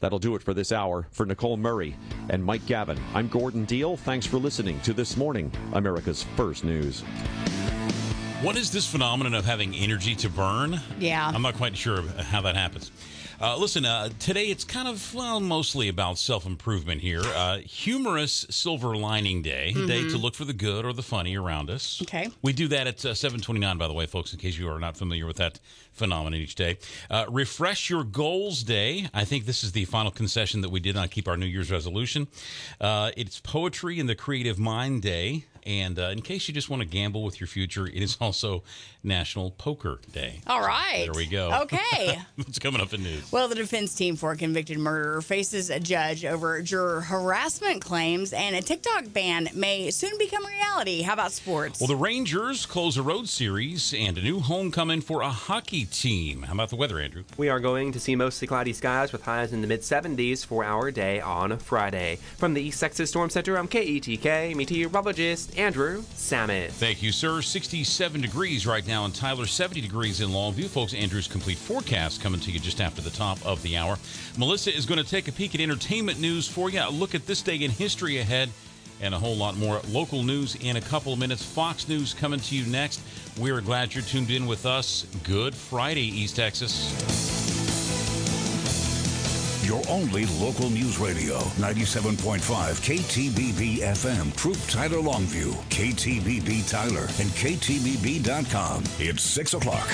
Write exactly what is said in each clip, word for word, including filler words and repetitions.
That'll do it for this hour. For Nicole Murray and Mike Gavin, I'm Gordon Deal. Thanks for listening to This Morning, America's First News. What is this phenomenon of having energy to burn? Yeah. I'm not quite sure how that happens. Uh, listen, uh, today it's kind of, well, mostly about self-improvement here. Uh, humorous Silver Lining Day, mm-hmm. day to look for the good or the funny around us. Okay. We do that at uh, seven twenty-nine, by the way, folks, in case you are not familiar with that phenomenon each day. Uh, Refresh Your Goals Day. I think this is the final concession that we did not keep our New Year's resolution. Uh, it's Poetry in the Creative Mind Day. And uh, in case you just want to gamble with your future, it is also National Poker Day. All right. There we go. Okay. What's coming up in news? Well, the defense team for a convicted murderer faces a judge over juror harassment claims, and a TikTok ban may soon become reality. How about sports? Well, the Rangers close a road series and a new homecoming for a hockey team. How about the weather, Andrew? We are going to see mostly cloudy skies with highs in the mid seventies for our day on Friday. From the East Texas Storm Center, I'm K E T K meteorologist Andrew Samet. Thank you, sir. sixty-seven degrees right now in Tyler, seventy degrees in Longview. Folks, Andrew's complete forecast coming to you just after the top of the hour. Melissa is going to take a peek at entertainment news for you. A look at this day in history ahead, and a whole lot more local news in a couple of minutes. Fox News coming to you next. We're glad you're tuned in with us. Good Friday, East Texas. Your only local news radio, ninety-seven point five K T B B F M, Troop Tyler Longview, K T B B Tyler, and K T B B dot com. It's six o'clock.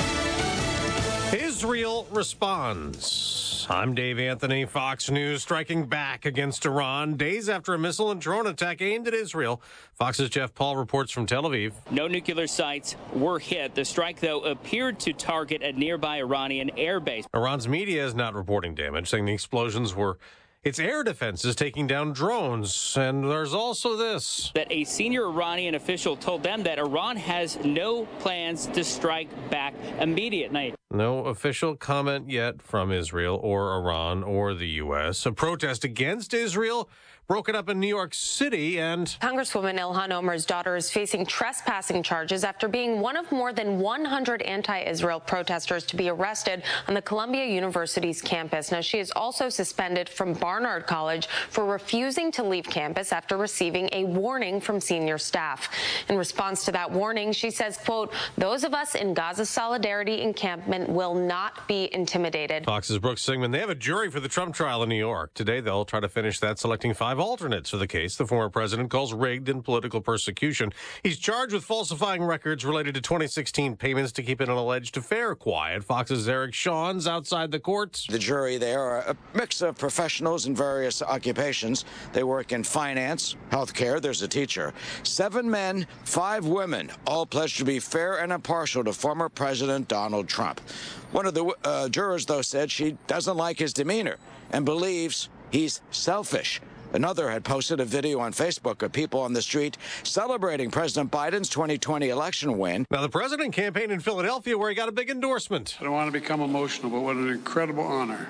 Israel responds. I'm Dave Anthony. Fox News striking back against Iran days after a missile and drone attack aimed at Israel. Fox's Jeff Paul reports from Tel Aviv. No nuclear sites were hit. The strike, though, appeared to target a nearby Iranian airbase. Iran's media is not reporting damage, saying the explosions were its air defense is taking down drones. And there's also this. That a senior Iranian official told them that Iran has no plans to strike back immediately. No official comment yet from Israel or Iran or the U S. A protest against Israel broken up in New York City, and Congresswoman Ilhan Omar's daughter is facing trespassing charges after being one of more than one hundred anti-Israel protesters to be arrested on the Columbia University's campus. Now, she is also suspended from Barnard College for refusing to leave campus after receiving a warning from senior staff. In response to that warning, she says, quote, "Those of us in Gaza Solidarity Encampment will not be intimidated." Fox's Brooks Singman. They have a jury for the Trump trial in New York. Today, they'll try to finish that, selecting five alternates for the case the former president calls rigged and political persecution. He's charged with falsifying records related to twenty sixteen payments to keep an alleged affair quiet. Fox's Eric Shawn's outside the courts. The jury, they are a mix of professionals in various occupations. They work in finance, healthcare. There's a teacher. Seven men, five women, all pledged to be fair and impartial to former President Donald Trump. One of the uh, jurors, though, said she doesn't like his demeanor and believes he's selfish. Another had posted a video on Facebook of people on the street celebrating President Biden's twenty twenty election win. Now, the president campaigned in Philadelphia where he got a big endorsement. I don't want to become emotional, but what an incredible honor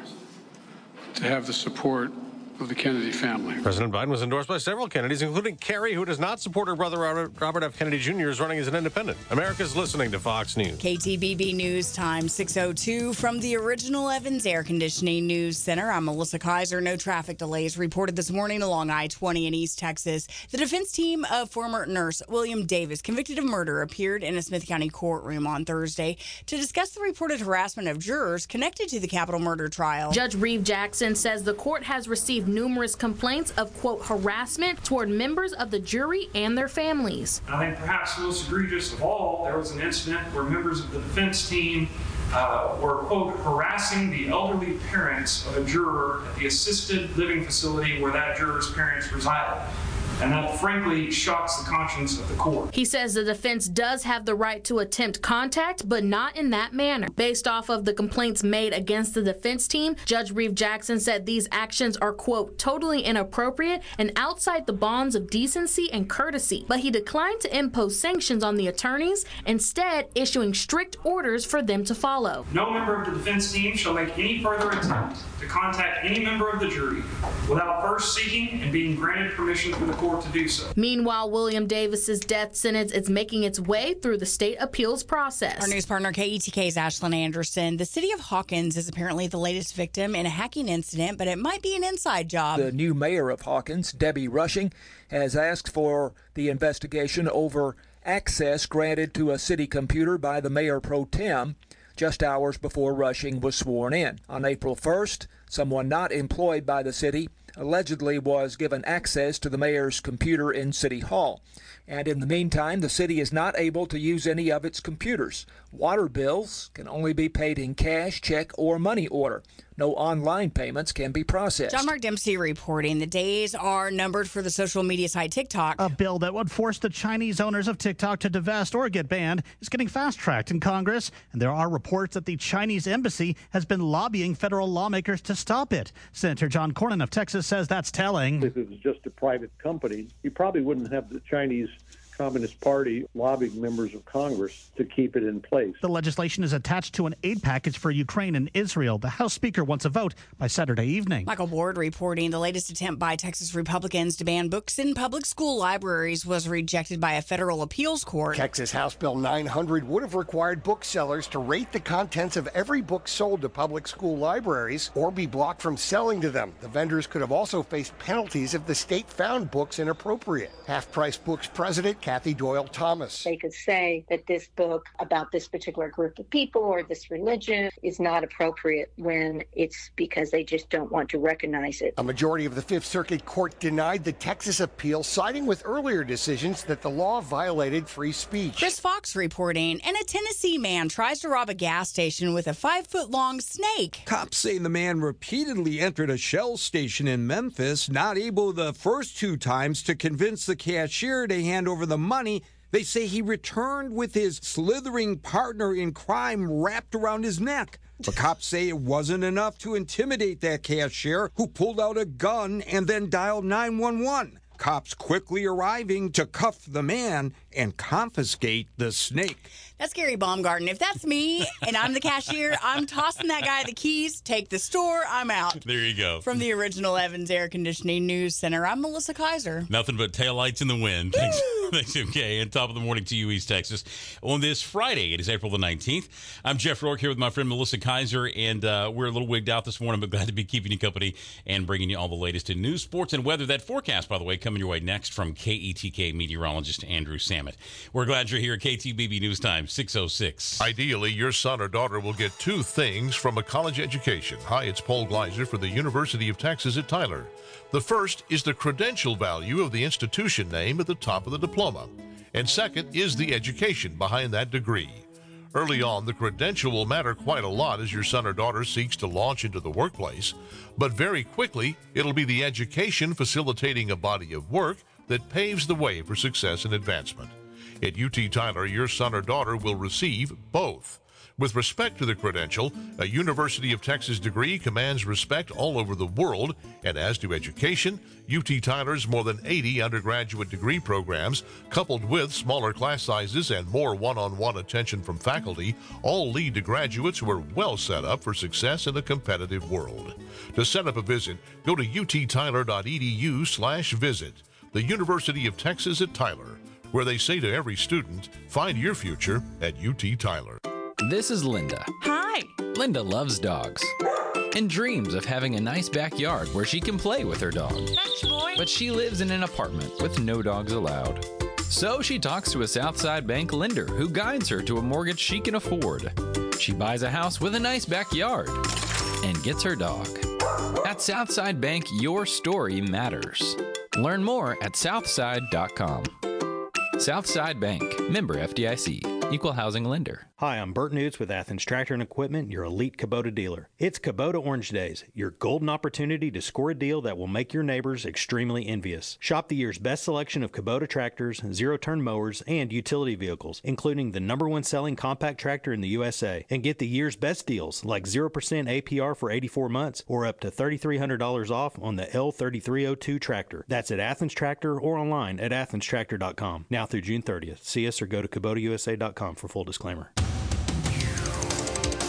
to have the support of the Kennedy family. President Biden was endorsed by several Kennedys, including Kerry, who does not support her brother Robert, Robert F. Kennedy Junior is running as an independent. America's listening to Fox News. K T B B News Time, six oh two from the original Evans Air Conditioning News Center. I'm Melissa Kaiser. No traffic delays reported this morning along I twenty in East Texas. The defense team of former nurse William Davis, convicted of murder, appeared in a Smith County courtroom on Thursday to discuss the reported harassment of jurors connected to the Capitol murder trial. Judge Reeve Jackson says the court has received numerous complaints of, quote, harassment toward members of the jury and their families. I think perhaps most egregious of all, there was an incident where members of the defense team uh, were, quote, harassing the elderly parents of a juror at the assisted living facility where that juror's parents resided. And that, frankly, shocks the conscience of the court. He says the defense does have the right to attempt contact, but not in that manner. Based off of the complaints made against the defense team, Judge Reeve Jackson said these actions are, quote, totally inappropriate and outside the bounds of decency and courtesy. But he declined to impose sanctions on the attorneys, instead issuing strict orders for them to follow. No member of the defense team shall make any further attempt to contact any member of the jury without first seeking and being granted permission from the court court to do so. Meanwhile, William Davis's death sentence is making its way through the state appeals process. Our news partner, K E T K's Ashlyn Anderson. The city of Hawkins is apparently the latest victim in a hacking incident, but it might be an inside job. The new mayor of Hawkins, Debbie Rushing, has asked for the investigation over access granted to a city computer by the mayor pro tem just hours before Rushing was sworn in. On April first, someone not employed by the city allegedly was given access to the mayor's computer in City Hall. And in the meantime, the city is not able to use any of its computers. Water bills can only be paid in cash, check, or money order. No online payments can be processed. John Mark Dempsey reporting the days are numbered for the social media site TikTok. A bill that would force the Chinese owners of TikTok to divest or get banned is getting fast-tracked in Congress, and there are reports that the Chinese embassy has been lobbying federal lawmakers to stop it. Senator John Cornyn of Texas says that's telling. If it was just a private company, you probably wouldn't have the Chinese Communist Party lobbying members of Congress to keep it in place. The legislation is attached to an aid package for Ukraine and Israel. The House Speaker wants a vote by Saturday evening. Michael Ward reporting the latest attempt by Texas Republicans to ban books in public school libraries was rejected by a federal appeals court. Texas House Bill nine hundred would have required booksellers to rate the contents of every book sold to public school libraries or be blocked from selling to them. The vendors could have also faced penalties if the state found books inappropriate. Half Price Books president Kathy Doyle Thomas. They could say that this book about this particular group of people or this religion is not appropriate when it's because they just don't want to recognize it. A majority of the Fifth Circuit Court denied the Texas appeal, siding with earlier decisions that the law violated free speech. Chris Fox reporting, and a Tennessee man tries to rob a gas station with a five-foot-long snake. Cops say the man repeatedly entered a Shell station in Memphis, not able the first two times to convince the cashier to hand over the money. They say he returned with his slithering partner in crime wrapped around his neck. The cops say it wasn't enough to intimidate that cashier, who pulled out a gun and then dialed nine one one. Cops quickly arriving to cuff the man and confiscate the snake. That's Gary Baumgarten. If that's me and I'm the cashier, I'm tossing that guy the keys, take the store, I'm out. There you go. From the original Evans Air Conditioning News Center, I'm Melissa Kaiser. Nothing but taillights in the wind. Thanks, thanks, okay. And top of the morning to you, East Texas. On this Friday, it is April the nineteenth. I'm Jeff Rourke here with my friend Melissa Kaiser, and uh, we're a little wigged out this morning, but glad to be keeping you company and bringing you all the latest in news, sports, and weather. That forecast, by the way, coming your way next from K E T K meteorologist Andrew Samet. We're glad you're here. K T B B News Time, six oh six. Ideally, your son or daughter will get two things from a college education. Hi, it's Paul Gleiser for the University of Texas at Tyler. The first is the credential value of the institution name at the top of the diploma. And second is the education behind that degree. Early on, the credential will matter quite a lot as your son or daughter seeks to launch into the workplace. But very quickly, it'll be the education facilitating a body of work that paves the way for success and advancement. At U T Tyler, your son or daughter will receive both. With respect to the credential, a University of Texas degree commands respect all over the world, and as to education, U T Tyler's more than eighty undergraduate degree programs, coupled with smaller class sizes and more one-on-one attention from faculty, all lead to graduates who are well set up for success in a competitive world. To set up a visit, go to uttyler.edu slash visit. The University of Texas at Tyler, where they say to every student, find your future at U T Tyler. This is Linda. Hi. Linda loves dogs and dreams of having a nice backyard where she can play with her dog. Fetch, boy. But she lives in an apartment with no dogs allowed. So she talks to a Southside Bank lender who guides her to a mortgage she can afford. She buys a house with a nice backyard and gets her dog. At Southside Bank, your story matters. Learn more at southside dot com. Southside Bank, member F D I C, equal housing lender. Hi, I'm Bert Newts with Athens Tractor and Equipment, your elite Kubota dealer. It's Kubota Orange Days, your golden opportunity to score a deal that will make your neighbors extremely envious. Shop the year's best selection of Kubota tractors, zero-turn mowers, and utility vehicles, including the number one selling compact tractor in the U S A, and get the year's best deals like zero percent A P R for eighty-four months or up to three thousand three hundred dollars off on the L thirty-three oh two tractor. That's at Athens Tractor or online at athens tractor dot com. Now through June thirtieth. See us or go to kubota u s a dot com for full disclaimer.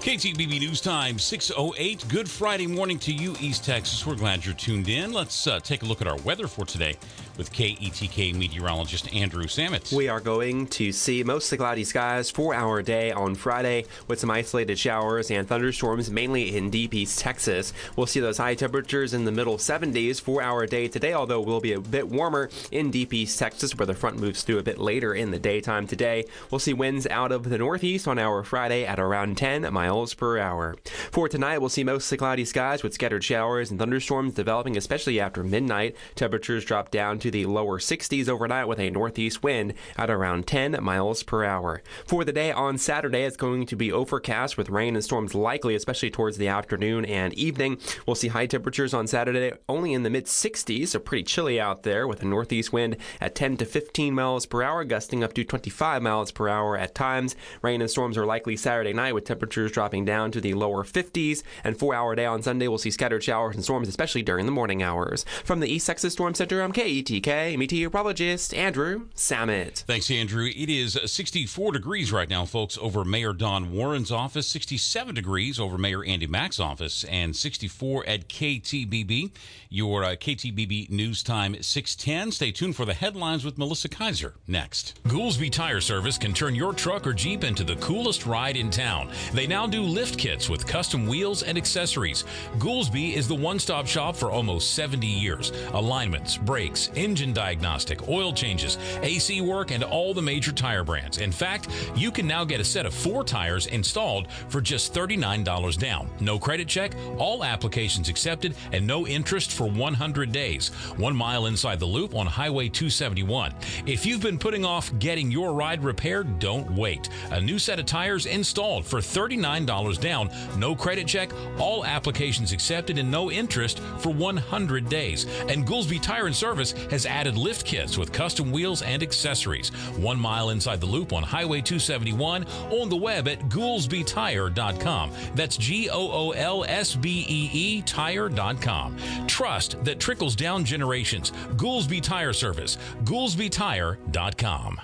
K T B B News Time, six oh eight. Good Friday morning to you, East Texas. We're glad you're tuned in. Let's uh, take a look at our weather for today with K E T K meteorologist Andrew Samet. We are going to see mostly cloudy skies for our day on Friday with some isolated showers and thunderstorms, mainly in deep East Texas. We'll see those high temperatures in the middle seventies for our day today, although we'll be a bit warmer in deep East Texas where the front moves through a bit later in the daytime today. We'll see winds out of the northeast on our Friday at around ten miles per hour. For tonight, we'll see mostly cloudy skies with scattered showers and thunderstorms developing, especially after midnight. Temperatures drop down to the lower sixties overnight with a northeast wind at around ten miles per hour. For the day on Saturday, it's going to be overcast with rain and storms likely, especially towards the afternoon and evening. We'll see high temperatures on Saturday only in the mid sixties, so pretty chilly out there with a northeast wind at ten to fifteen miles per hour, gusting up to twenty-five miles per hour at times. Rain and storms are likely Saturday night with temperatures dropping down to the lower fifties, and for our day on Sunday, we'll see scattered showers and storms, especially during the morning hours. From the East Texas Storm Center, I'm K E T K meteorologist Andrew Samet. Thanks, Andrew. It is sixty-four degrees right now, folks, over Mayor Don Warren's office, sixty-seven degrees over Mayor Andy Mack's office, and sixty-four at K T B B. Your uh, K T B B News Time six ten. Stay tuned for the headlines with Melissa Kaiser next. Goolsby Tire Service can turn your truck or Jeep into the coolest ride in town. They now do lift kits with custom wheels and accessories. Goolsby is the one-stop shop for almost seventy years. Alignments, brakes, engine diagnostic, oil changes, A C work, and all the major tire brands. In fact, you can now get a set of four tires installed for just thirty-nine dollars down. No credit check, all applications accepted, and no interest for one hundred days. One mile inside the loop on Highway two seventy-one. If you've been putting off getting your ride repaired, don't wait. A new set of tires installed for thirty-nine dollars down. No credit check, all applications accepted, and no interest for one hundred days. And Goolsby Tire and Service has added lift kits with custom wheels and accessories. One mile inside the loop on Highway two seventy-one, on the web at goolsby tire dot com. That's G O O L S B E E tire dot com. Trust that trickles down generations. Goolsby Tire Service, goolsby tire dot com.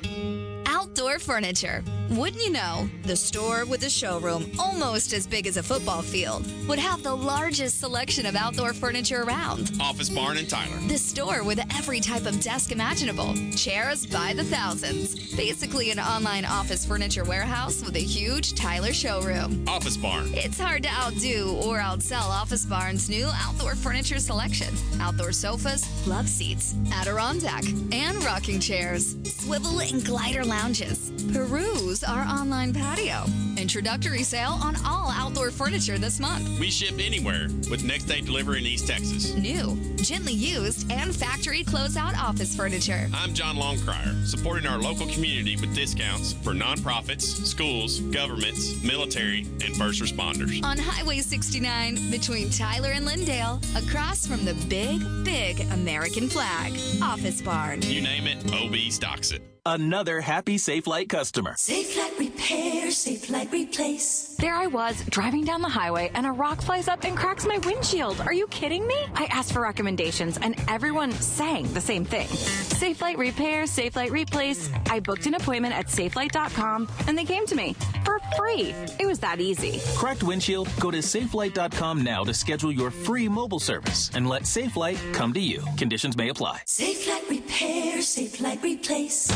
Outdoor Furniture. Wouldn't you know, the store with a showroom almost as big as a football field would have the largest selection of outdoor furniture around. Office Barn in Tyler. The store with every type of desk imaginable. Chairs by the thousands. Basically an online office furniture warehouse with a huge Tyler showroom. Office Barn. It's hard to outdo or outsell Office Barn's new outdoor furniture selection. Outdoor sofas, love seats, Adirondack, and rocking chairs. Swivel and glider lounges. Peruse our online patio. Introductory sale on all outdoor furniture this month. We ship anywhere with next day delivery in East Texas. New, gently used, and factory closeout office furniture. I'm John Longcrier, supporting our local community with discounts for nonprofits, schools, governments, military, and first responders. On Highway sixty-nine between Tyler and Lindale, across from the big, big American flag. Office Barn. You name it, O B stocks it. Another happy Safelite customer. Safelite Repair, Safelite Replace. There I was, driving down the highway, and a rock flies up and cracks my windshield. Are you kidding me? I asked for recommendations, and everyone sang the same thing. Safelite Repair, Safelite Replace. I booked an appointment at safelite dot com, and they came to me for free. It was that easy. Cracked windshield? Go to safelite dot com now to schedule your free mobile service, and let Safelite come to you. Conditions may apply. Safelite Repair, Safelite Replace.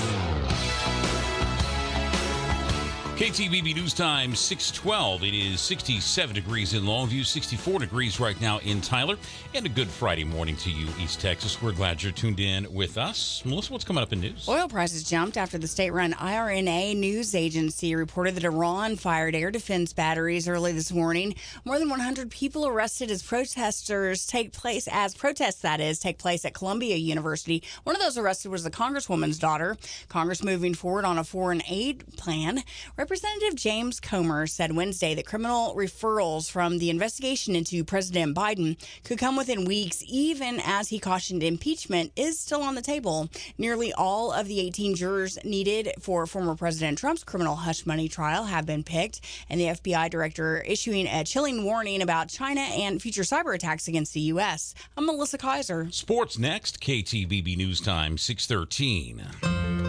K T B B News Time six twelve. It is sixty-seven degrees in Longview, sixty-four degrees right now in Tyler, and a good Friday morning to you, East Texas. We're glad you're tuned in with us. Melissa, what's coming up in news? Oil prices jumped after the state-run I R N A news agency reported that Iran fired air defense batteries early this morning. More than one hundred people arrested as protesters take place, as protests, that is, take place at Columbia University. One of those arrested was the Congresswoman's daughter. Congress moving forward on a foreign aid plan. Representative James Comer said Wednesday that criminal referrals from the investigation into President Biden could come within weeks, even as he cautioned impeachment is still on the table. Nearly all of the eighteen jurors needed for former President Trump's criminal hush money trial have been picked, and the F B I director issuing a chilling warning about China and future cyber attacks against the U S. I'm Melissa Kaiser. Sports next, K T B B News Time six thirteen.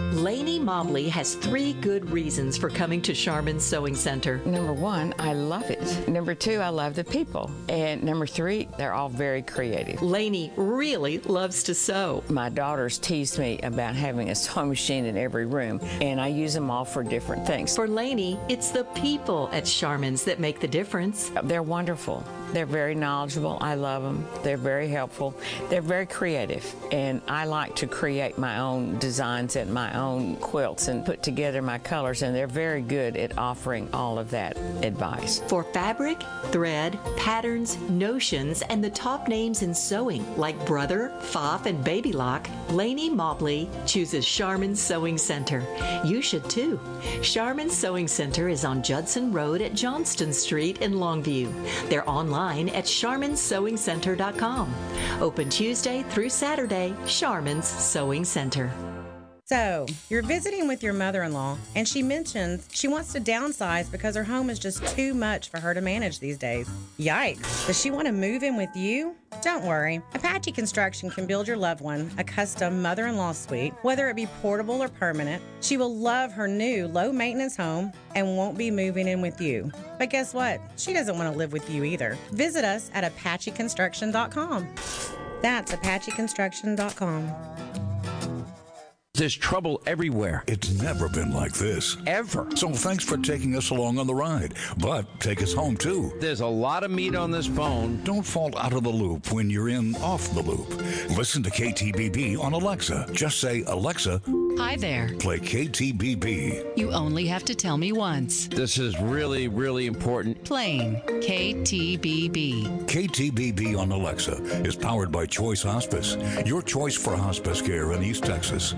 Lainey Mobley has three good reasons for coming to Charmin Sewing Center. Number one, I love it. Number two, I love the people. And number three, they're all very creative. Lainey really loves to sew. My daughters tease me about having a sewing machine in every room, and I use them all for different things. For Lainey, it's the people at Charmin's that make the difference. They're wonderful. They're very knowledgeable. I love them. They're very helpful. They're very creative, and I like to create my own designs and my own quilts and put together my colors, and they're very good at offering all of that advice. For fabric, thread, patterns, notions, and the top names in sewing like Brother, Pfaff, and Baby Lock, Lainey Mobley chooses Charmin Sewing Center. You should too. Charmin Sewing Center is on Judson Road at Johnston Street in Longview. They're online at charmin sewing center dot com. Open Tuesday through Saturday, Charmin's Sewing Center. So, you're visiting with your mother-in-law, and she mentions she wants to downsize because her home is just too much for her to manage these days. Yikes. Does she want to move in with you? Don't worry. Apache Construction can build your loved one a custom mother-in-law suite, whether it be portable or permanent. She will love her new low-maintenance home and won't be moving in with you. But guess what? She doesn't want to live with you either. Visit us at apache construction dot com. That's apache construction dot com. There's trouble everywhere. It's never been like this. Ever. So thanks for taking us along on the ride. But take us home, too. There's a lot of meat on this bone. Don't fall out of the loop when you're in off the loop. Listen to K T B B on Alexa. Just say, Alexa, hi there. Play K T B B. You only have to tell me once. This is really, really important. Playing K T B B. K T B B on Alexa is powered by Choice Hospice. Your choice for hospice care in East Texas.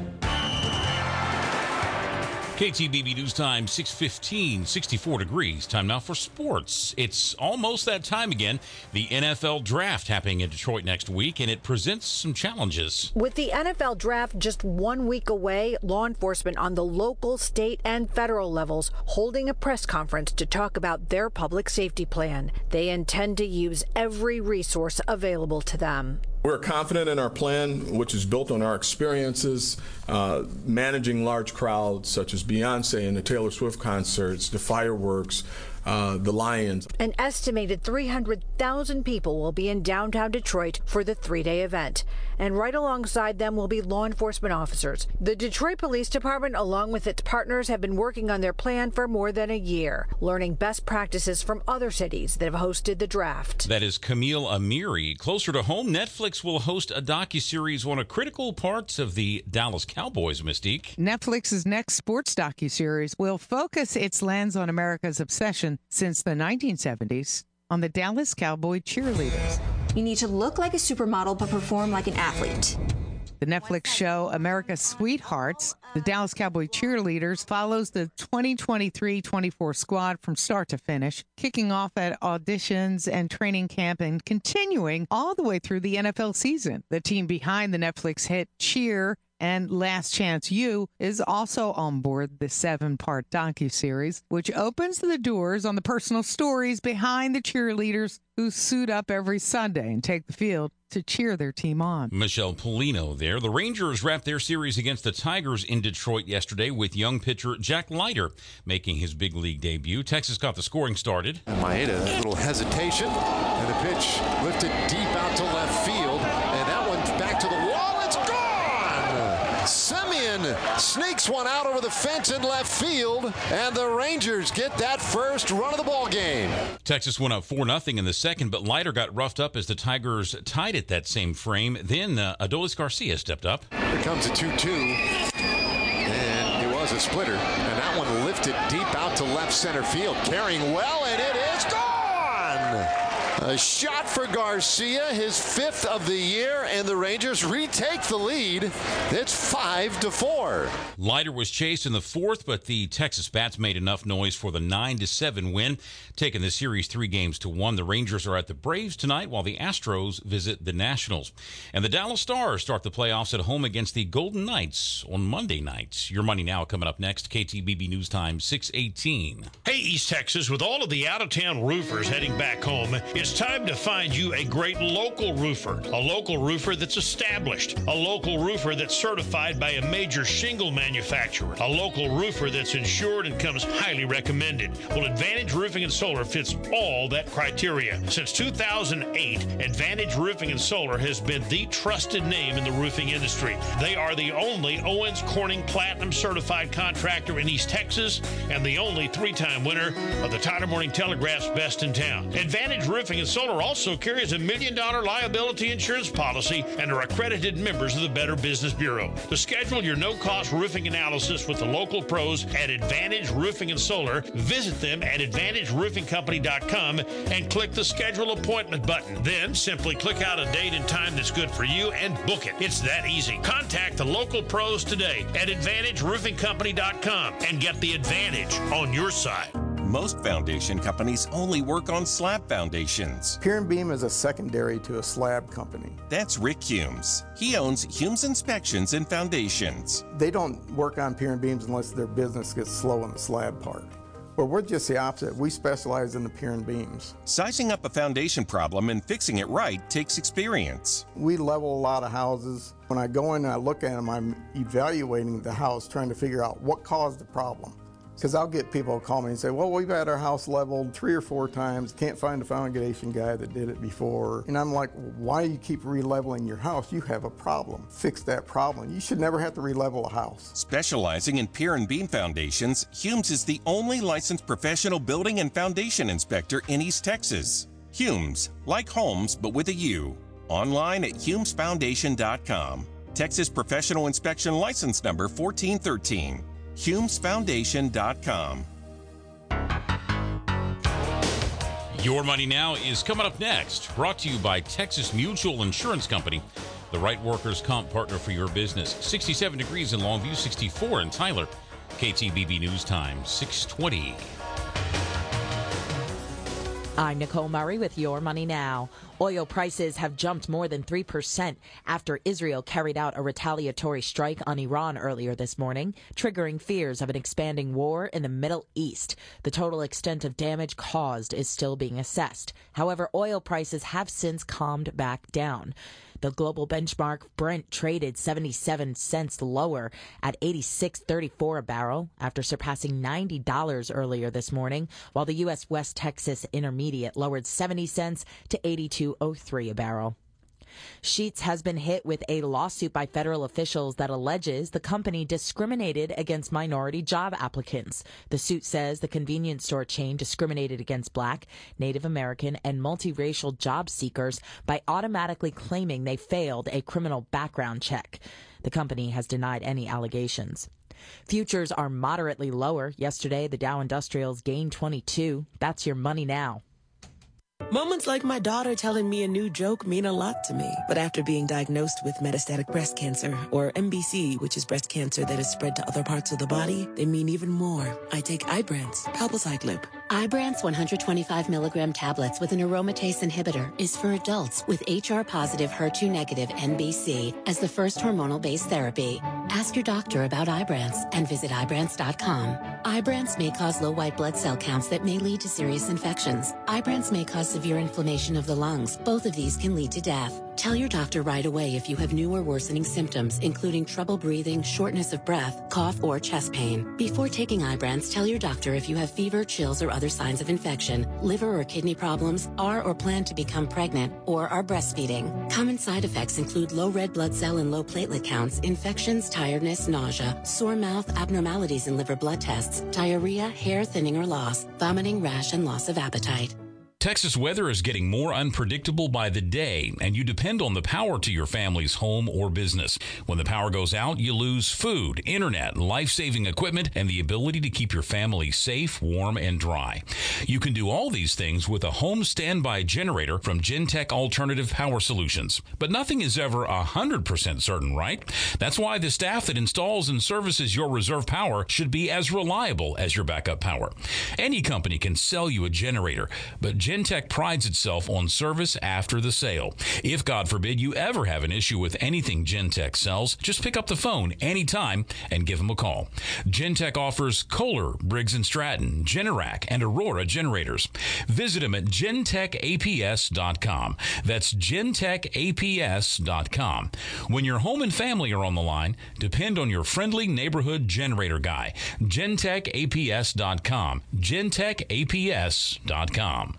K T B B News Time, six fifteen, sixty-four degrees. Time now for sports. It's almost that time again. The N F L Draft happening in Detroit next week, and it presents some challenges. With the N F L Draft just one week away, law enforcement on the local, state, and federal levels holding a press conference to talk about their public safety plan. They intend to use every resource available to them. We're confident in our plan, which is built on our experiences uh, managing large crowds such as Beyonce and the Taylor Swift concerts, the fireworks, uh, the Lions. An estimated three hundred thousand people will be in downtown Detroit for the three-day event. And right alongside them will be law enforcement officers. The Detroit Police Department, along with its partners, have been working on their plan for more than a year, learning best practices from other cities that have hosted the draft. That is Camille Amiri. Closer to home, Netflix will host a docuseries on a critical parts of the Dallas Cowboys mystique. Netflix's next sports docuseries will focus its lens on America's obsession since the nineteen seventies on the Dallas Cowboy cheerleaders. You need to look like a supermodel but perform like an athlete. The Netflix show America's Sweethearts, the Dallas Cowboy cheerleaders, follows the twenty twenty-three twenty-four squad from start to finish, kicking off at auditions and training camp and continuing all the way through the N F L season. The team behind the Netflix hit Cheer and Last Chance U is also on board the seven-part docuseries, which opens the doors on the personal stories behind the cheerleaders who suit up every Sunday and take the field to cheer their team on. Michelle Polino there. The Rangers wrapped their series against the Tigers in Detroit yesterday with young pitcher Jack Leiter making his big league debut. Texas got the scoring started. Maeda, a little hesitation, and the pitch lifted deep out to left field, and that one back to the wall. It's gone! Semien sneaks one out over the fence in left field, and the Rangers get that first run of the ball game. Texas went up four nothing in the second, but Leiter got roughed up as the Tigers tied it that same frame. Then uh, Adolis Garcia stepped up. Here comes a two two, and it was a splitter, and that one lifted deep out to left center field, carrying well, and it is gone! A shot for Garcia, his fifth of the year, and the Rangers retake the lead. It's five to four. Leiter was chased in the fourth, but the Texas Bats made enough noise for the nine to seven win, taking the series three games to one. The Rangers are at the Braves tonight, while the Astros visit the Nationals. And the Dallas Stars start the playoffs at home against the Golden Knights on Monday night. Your Money Now coming up next. K T B B News Time, six eighteen. Hey, East Texas, with all of the out-of-town roofers heading back home, it's It's time to find you a great local roofer, a local roofer that's established, a local roofer that's certified by a major shingle manufacturer, a local roofer that's insured and comes highly recommended. Well, Advantage Roofing and Solar fits all that criteria. Since two thousand eight, Advantage Roofing and Solar has been the trusted name in the roofing industry. They are the only Owens Corning Platinum certified contractor in East Texas and the only three-time winner of the Tyler Morning Telegraph's Best in Town. Advantage Roofing and Solar also carries a million dollar liability insurance policy and are accredited members of the Better Business Bureau. To schedule your no-cost roofing analysis with the local pros at Advantage Roofing and Solar, visit them at advantage roofing company dot com and click the schedule appointment button. Then simply click out a date and time that's good for you and book it. It's that easy. Contact the local pros today at advantage roofing company dot com and get the advantage on your side. Most foundation companies only work on slab foundations. Pier and Beam is a secondary to a slab company. That's Rick Humes. He owns Humes Inspections and Foundations. They don't work on pier and beams unless their business gets slow on the slab part. Well, we're just the opposite. We specialize in the pier and beams. Sizing up a foundation problem and fixing it right takes experience. We level a lot of houses. When I go in and I look at them, I'm evaluating the house, trying to figure out what caused the problem. Because I'll get people call me and say, well, we've had our house leveled three or four times, can't find a foundation guy that did it before. And I'm like, why do you keep re-leveling your house? You have a problem. Fix that problem. You should never have to re-level a house. Specializing in pier and beam foundations, Humes is the only licensed professional building and foundation inspector in East Texas. Humes, like Holmes, but with a U. Online at humes foundation dot com. Texas Professional Inspection License Number fourteen thirteen. humes foundation dot com. Your Money Now is coming up next, brought to you by Texas Mutual Insurance Company, the right workers' comp partner for your business. sixty-seven degrees in Longview, sixty-four in Tyler. K T B B News Time, six twenty. I'm Nicole Murray with Your Money Now. Oil prices have jumped more than three percent after Israel carried out a retaliatory strike on Iran earlier this morning, triggering fears of an expanding war in the Middle East. The total extent of damage caused is still being assessed. However, oil prices have since calmed back down. The global benchmark Brent traded seventy-seven cents lower at eighty-six thirty-four a barrel after surpassing ninety dollars earlier this morning, while the U S West Texas Intermediate lowered seventy cents to eighty-two oh three a barrel. Sheetz has been hit with a lawsuit by federal officials that alleges the company discriminated against minority job applicants. The suit says the convenience store chain discriminated against Black, Native American, and multiracial job seekers by automatically claiming they failed a criminal background check. The company has denied any allegations. Futures are moderately lower. Yesterday, the Dow Industrials gained twenty-two. That's Your Money Now. Moments like my daughter telling me a new joke mean a lot to me. But after being diagnosed with metastatic breast cancer, or M B C, which is breast cancer that is spread to other parts of the body, they mean even more. I take Ibrance, palbociclib. Ibrance one hundred twenty-five milligram tablets with an aromatase inhibitor is for adults with H R-positive, H E R two negative M B C as the first hormonal-based therapy. Ask your doctor about Ibrance and visit Ibrance dot com. Ibrance may cause low white blood cell counts that may lead to serious infections. Ibrance may cause severe inflammation of the lungs. Both of these can lead to death. Tell your doctor right away if you have new or worsening symptoms, including trouble breathing, shortness of breath, cough, or chest pain. Before taking Ibrance, tell your doctor if you have fever, chills, or other signs of infection, liver or kidney problems, are or plan to become pregnant, or are breastfeeding. Common side effects include low red blood cell and low platelet counts, infections, tiredness, nausea, sore mouth, abnormalities in liver blood tests, diarrhea, hair thinning or loss, vomiting, rash, and loss of appetite. Texas weather is getting more unpredictable by the day, and you depend on the power to your family's home or business. When the power goes out, you lose food, internet, life-saving equipment, and the ability to keep your family safe, warm, and dry. You can do all these things with a home standby generator from Gentech Alternative Power Solutions. But nothing is ever one hundred percent certain, right? That's why the staff that installs and services your reserve power should be as reliable as your backup power. Any company can sell you a generator, but Gentech prides itself on service after the sale. If, God forbid, you ever have an issue with anything Gentech sells, just pick up the phone anytime and give them a call. Gentech offers Kohler, Briggs and Stratton, Generac, and Aurora generators. Visit them at gentech a p s dot com. That's gentech a p s dot com. When your home and family are on the line, depend on your friendly neighborhood generator guy. gentech a p s dot com. gentech a p s dot com.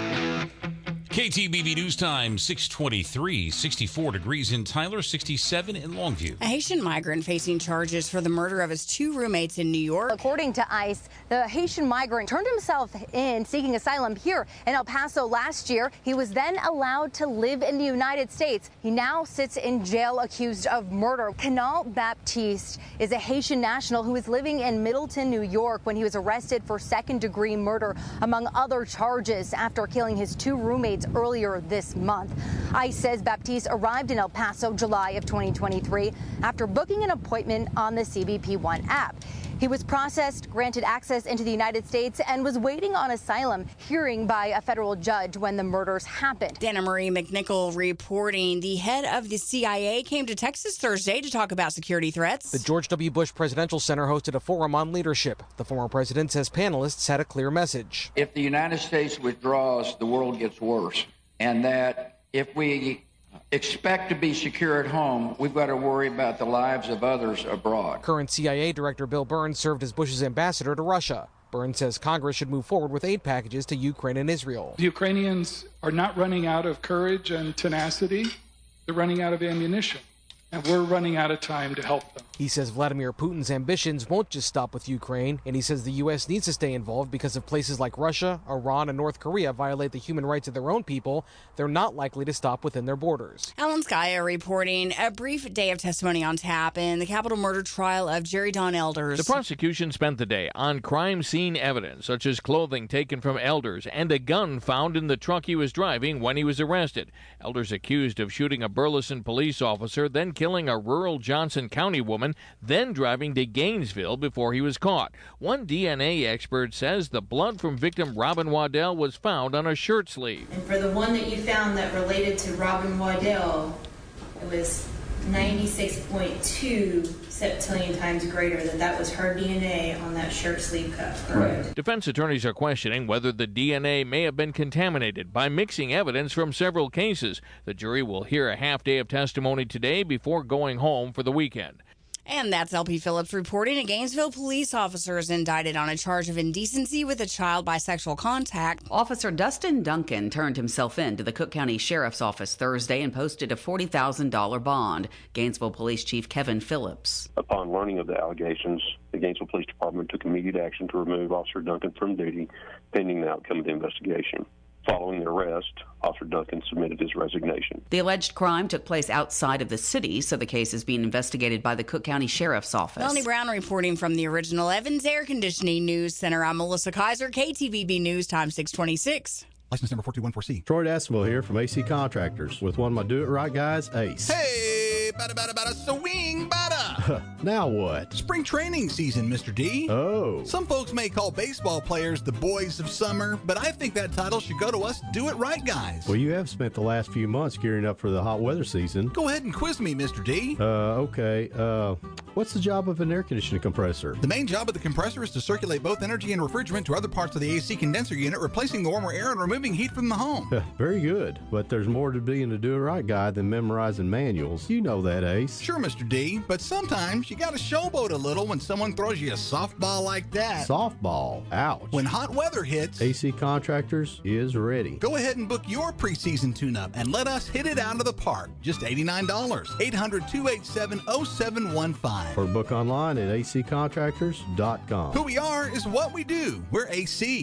K T B B News Time, six twenty-three, sixty-four degrees in Tyler, sixty-seven in Longview. A Haitian migrant facing charges for the murder of his two roommates in New York. According to ICE, the Haitian migrant turned himself in seeking asylum here in El Paso last year. He was then allowed to live in the United States. He now sits in jail accused of murder. Canal Baptiste is a Haitian national who was living in Middleton, New York when he was arrested for second-degree murder, among other charges, after killing his two roommates earlier this month. ICE says Baptiste arrived in El Paso July of twenty twenty-three after booking an appointment on the C B P One app. He was processed, granted access into the United States, and was waiting on asylum hearing by a federal judge when the murders happened. Dana Marie McNichol reporting the head of the C I A came to Texas Thursday to talk about security threats. The George W. Bush Presidential Center hosted a forum on leadership. The former president says panelists had a clear message. If the United States withdraws, the world gets worse. And that if we expect to be secure at home, we've got to worry about the lives of others abroad. Current C I A Director Bill Burns served as Bush's ambassador to Russia. Burns says Congress should move forward with aid packages to Ukraine and Israel. The Ukrainians are not running out of courage and tenacity. They're running out of ammunition. And we're running out of time to help them. He says Vladimir Putin's ambitions won't just stop with Ukraine, and he says the U S needs to stay involved because if places like Russia, Iran, and North Korea violate the human rights of their own people, they're not likely to stop within their borders. Alan Skaya reporting a brief day of testimony on tap in the capital murder trial of Jerry Don Elders. The prosecution spent the day on crime scene evidence, such as clothing taken from Elders and a gun found in the truck he was driving when he was arrested. Elders accused of shooting a Burleson police officer, then killing a rural Johnson County woman, then driving to Gainesville before he was caught. One D N A expert says the blood from victim Robin Waddell was found on a shirt sleeve. And for the one that you found that related to Robin Waddell, it was ninety-six point two septillion times greater, that that was her D N A on that shirt sleeve cuff, correct? Right. Defense attorneys are questioning whether the D N A may have been contaminated by mixing evidence from several cases. The jury will hear a half day of testimony today before going home for the weekend. And that's L P Phillips reporting. A Gainesville police officer is indicted on a charge of indecency with a child by sexual contact. Officer Dustin Duncan turned himself in to the Cook County Sheriff's Office Thursday and posted a forty thousand dollars bond. Gainesville Police Chief Kevin Phillips. Upon learning of the allegations, the Gainesville Police Department took immediate action to remove Officer Duncan from duty, pending the outcome of the investigation. Following the arrest, Officer Duncan submitted his resignation. The alleged crime took place outside of the city, so the case is being investigated by the Cook County Sheriff's Office. Melanie Brown reporting from the original Evans Air Conditioning News Center. I'm Melissa Kaiser, K T V B News Time six twenty-six. License number four two one four C. Troy Dassenville here from A C Contractors with one of my do-it-right guys, Ace. Hey, bada bada bada swing bada. Now what? Spring training season, Mister D. Oh. Some folks may call baseball players the boys of summer, but I think that title should go to us do-it-right guys. Well, you have spent the last few months gearing up for the hot weather season. Go ahead and quiz me, Mister D. Uh, okay. Uh, what's the job of an air conditioning compressor? The main job of the compressor is to circulate both energy and refrigerant to other parts of the A C condenser unit, replacing the warmer air and removing heat from the home. Very good, but there's more to being a do-it-right guy than memorizing manuals. You know that, Ace. Sure, Mister D, but sometimes you gotta showboat a little when someone throws you a softball like that. Softball? Ouch. When hot weather hits, A C Contractors is ready. Go ahead and book your preseason tune-up and let us hit it out of the park. Just eighty-nine dollars. eight hundred, two eight seven, oh seven one five. Or book online at a c contractors dot com. Who we are is what we do. We're A C.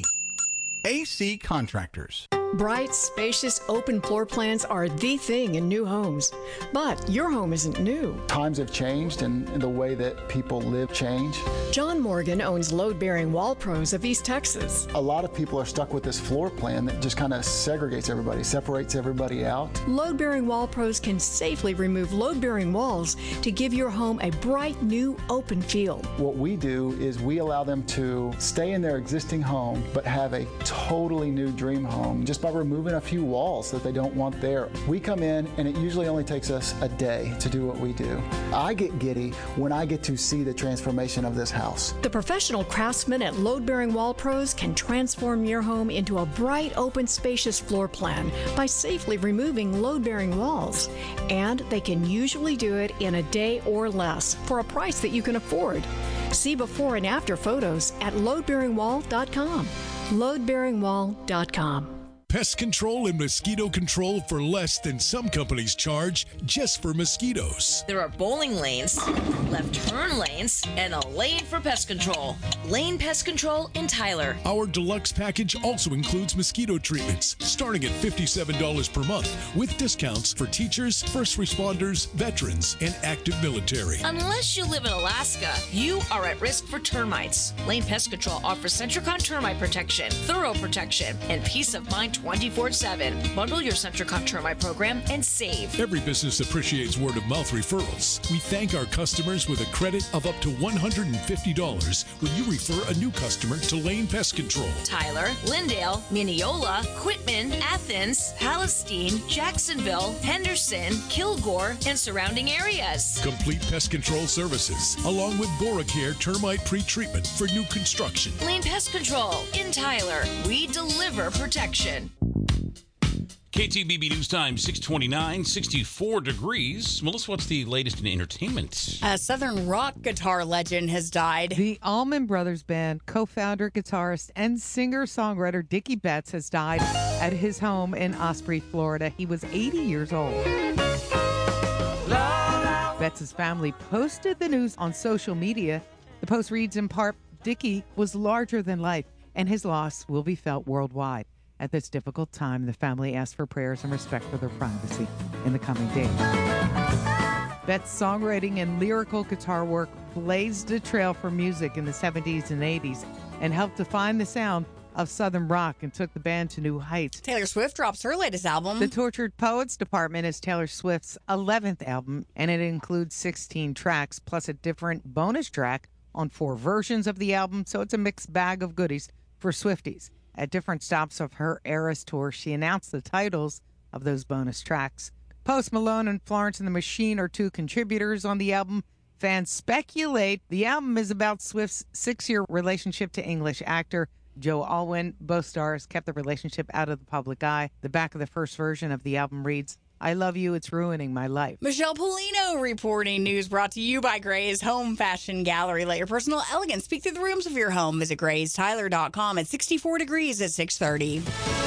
A C Contractors. Bright, spacious, open floor plans are the thing in new homes. But your home isn't new. Times have changed and the way that people live change. John Morgan owns Load-Bearing Wall Pros of East Texas. A lot of people are stuck with this floor plan that just kind of segregates everybody, separates everybody out. Load-Bearing Wall Pros can safely remove load-bearing walls to give your home a bright, new, open feel. What we do is we allow them to stay in their existing home but have a totally new dream home. Just just by removing a few walls that they don't want there. We come in, and it usually only takes us a day to do what we do. I get giddy when I get to see the transformation of this house. The professional craftsmen at Load Bearing Wall Pros can transform your home into a bright, open, spacious floor plan by safely removing load-bearing walls. And they can usually do it in a day or less for a price that you can afford. See before and after photos at load bearing wall dot com. load bearing wall dot com. Pest control and mosquito control for less than some companies charge just for mosquitoes. There are bowling lanes, left turn lanes, and a lane for pest control. Lane Pest Control in Tyler. Our deluxe package also includes mosquito treatments, starting at fifty-seven dollars per month, with discounts for teachers, first responders, veterans, and active military. Unless you live in Alaska, you are at risk for termites. Lane Pest Control offers Centricon termite protection, thorough protection, and peace of mind twenty-four seven. Bundle your Centricon termite program and save. Every business appreciates word-of-mouth referrals. We thank our customers with a credit of up to one hundred fifty dollars when you refer a new customer to Lane Pest Control. Tyler, Lindale, Mineola, Quitman, Athens, Palestine, Jacksonville, Henderson, Kilgore, and surrounding areas. Complete pest control services, along with BoraCare termite pre-treatment for new construction. Lane Pest Control in Tyler. We deliver protection. K T B B News Time, six twenty-nine, sixty-four degrees. Melissa, what's the latest in entertainment? A Southern rock guitar legend has died. The Allman Brothers Band co-founder, guitarist, and singer-songwriter Dickie Betts has died at his home in Osprey, Florida. He was eighty years old. Betts' family posted the news on social media. The post reads in part, Dickie was larger than life, and his loss will be felt worldwide. At this difficult time, the family asked for prayers and respect for their privacy in the coming days. Betts' songwriting and lyrical guitar work blazed a trail for music in the seventies and eighties and helped define the sound of Southern rock and took the band to new heights. Taylor Swift drops her latest album. The Tortured Poets Department is Taylor Swift's eleventh album, and it includes sixteen tracks plus a different bonus track on four versions of the album, so it's a mixed bag of goodies for Swifties. At different stops of her Eras tour, she announced the titles of those bonus tracks. Post Malone and Florence and the Machine are two contributors on the album. Fans speculate the album is about Swift's six-year relationship to English actor Joe Alwyn. Both stars kept the relationship out of the public eye. The back of the first version of the album reads, I love you, it's ruining my life. Michelle Polino reporting. News brought to you by Gray's Home Fashion Gallery. Let your personal elegance speak through the rooms of your home. Visit grays tyler dot com at sixty-four degrees at six thirty.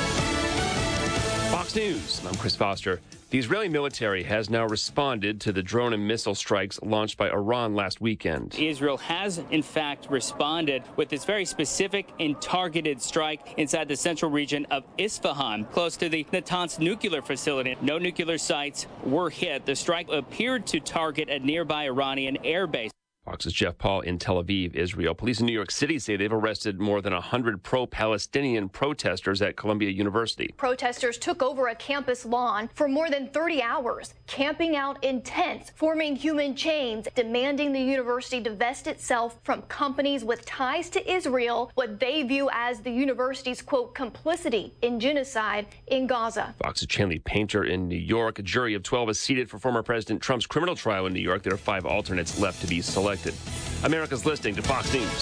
Fox News, I'm Chris Foster. The Israeli military has now responded to the drone and missile strikes launched by Iran last weekend. Israel has, in fact, responded with this very specific and targeted strike inside the central region of Isfahan, close to the Natanz nuclear facility. No nuclear sites were hit. The strike appeared to target a nearby Iranian airbase. Fox's Jeff Paul in Tel Aviv, Israel. Police in New York City say they've arrested more than one hundred pro-Palestinian protesters at Columbia University. Protesters took over a campus lawn for more than thirty hours, camping out in tents, forming human chains, demanding the university divest itself from companies with ties to Israel, what they view as the university's, quote, complicity in genocide in Gaza. Fox's Chanley Painter in New York. A jury of twelve is seated for former President Trump's criminal trial in New York. There are five alternates left to be selected. America's listening to Fox News.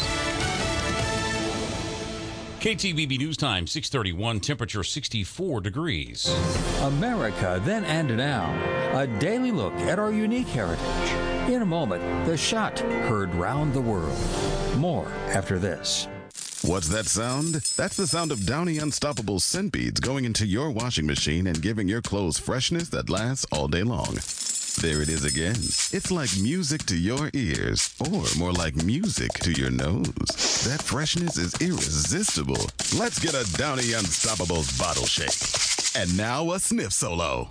K T V B News Time, six thirty-one, temperature sixty-four degrees. America Then and Now, a daily look at our unique heritage. In a moment, The Shot, heard round the world. More after this. What's that sound? That's the sound of Downy Unstoppable scent beads going into your washing machine and giving your clothes freshness that lasts all day long. There it is again. It's like music to your ears, or more like music to your nose. That freshness is irresistible. Let's get a Downy Unstoppables bottle shake. And now a sniff solo.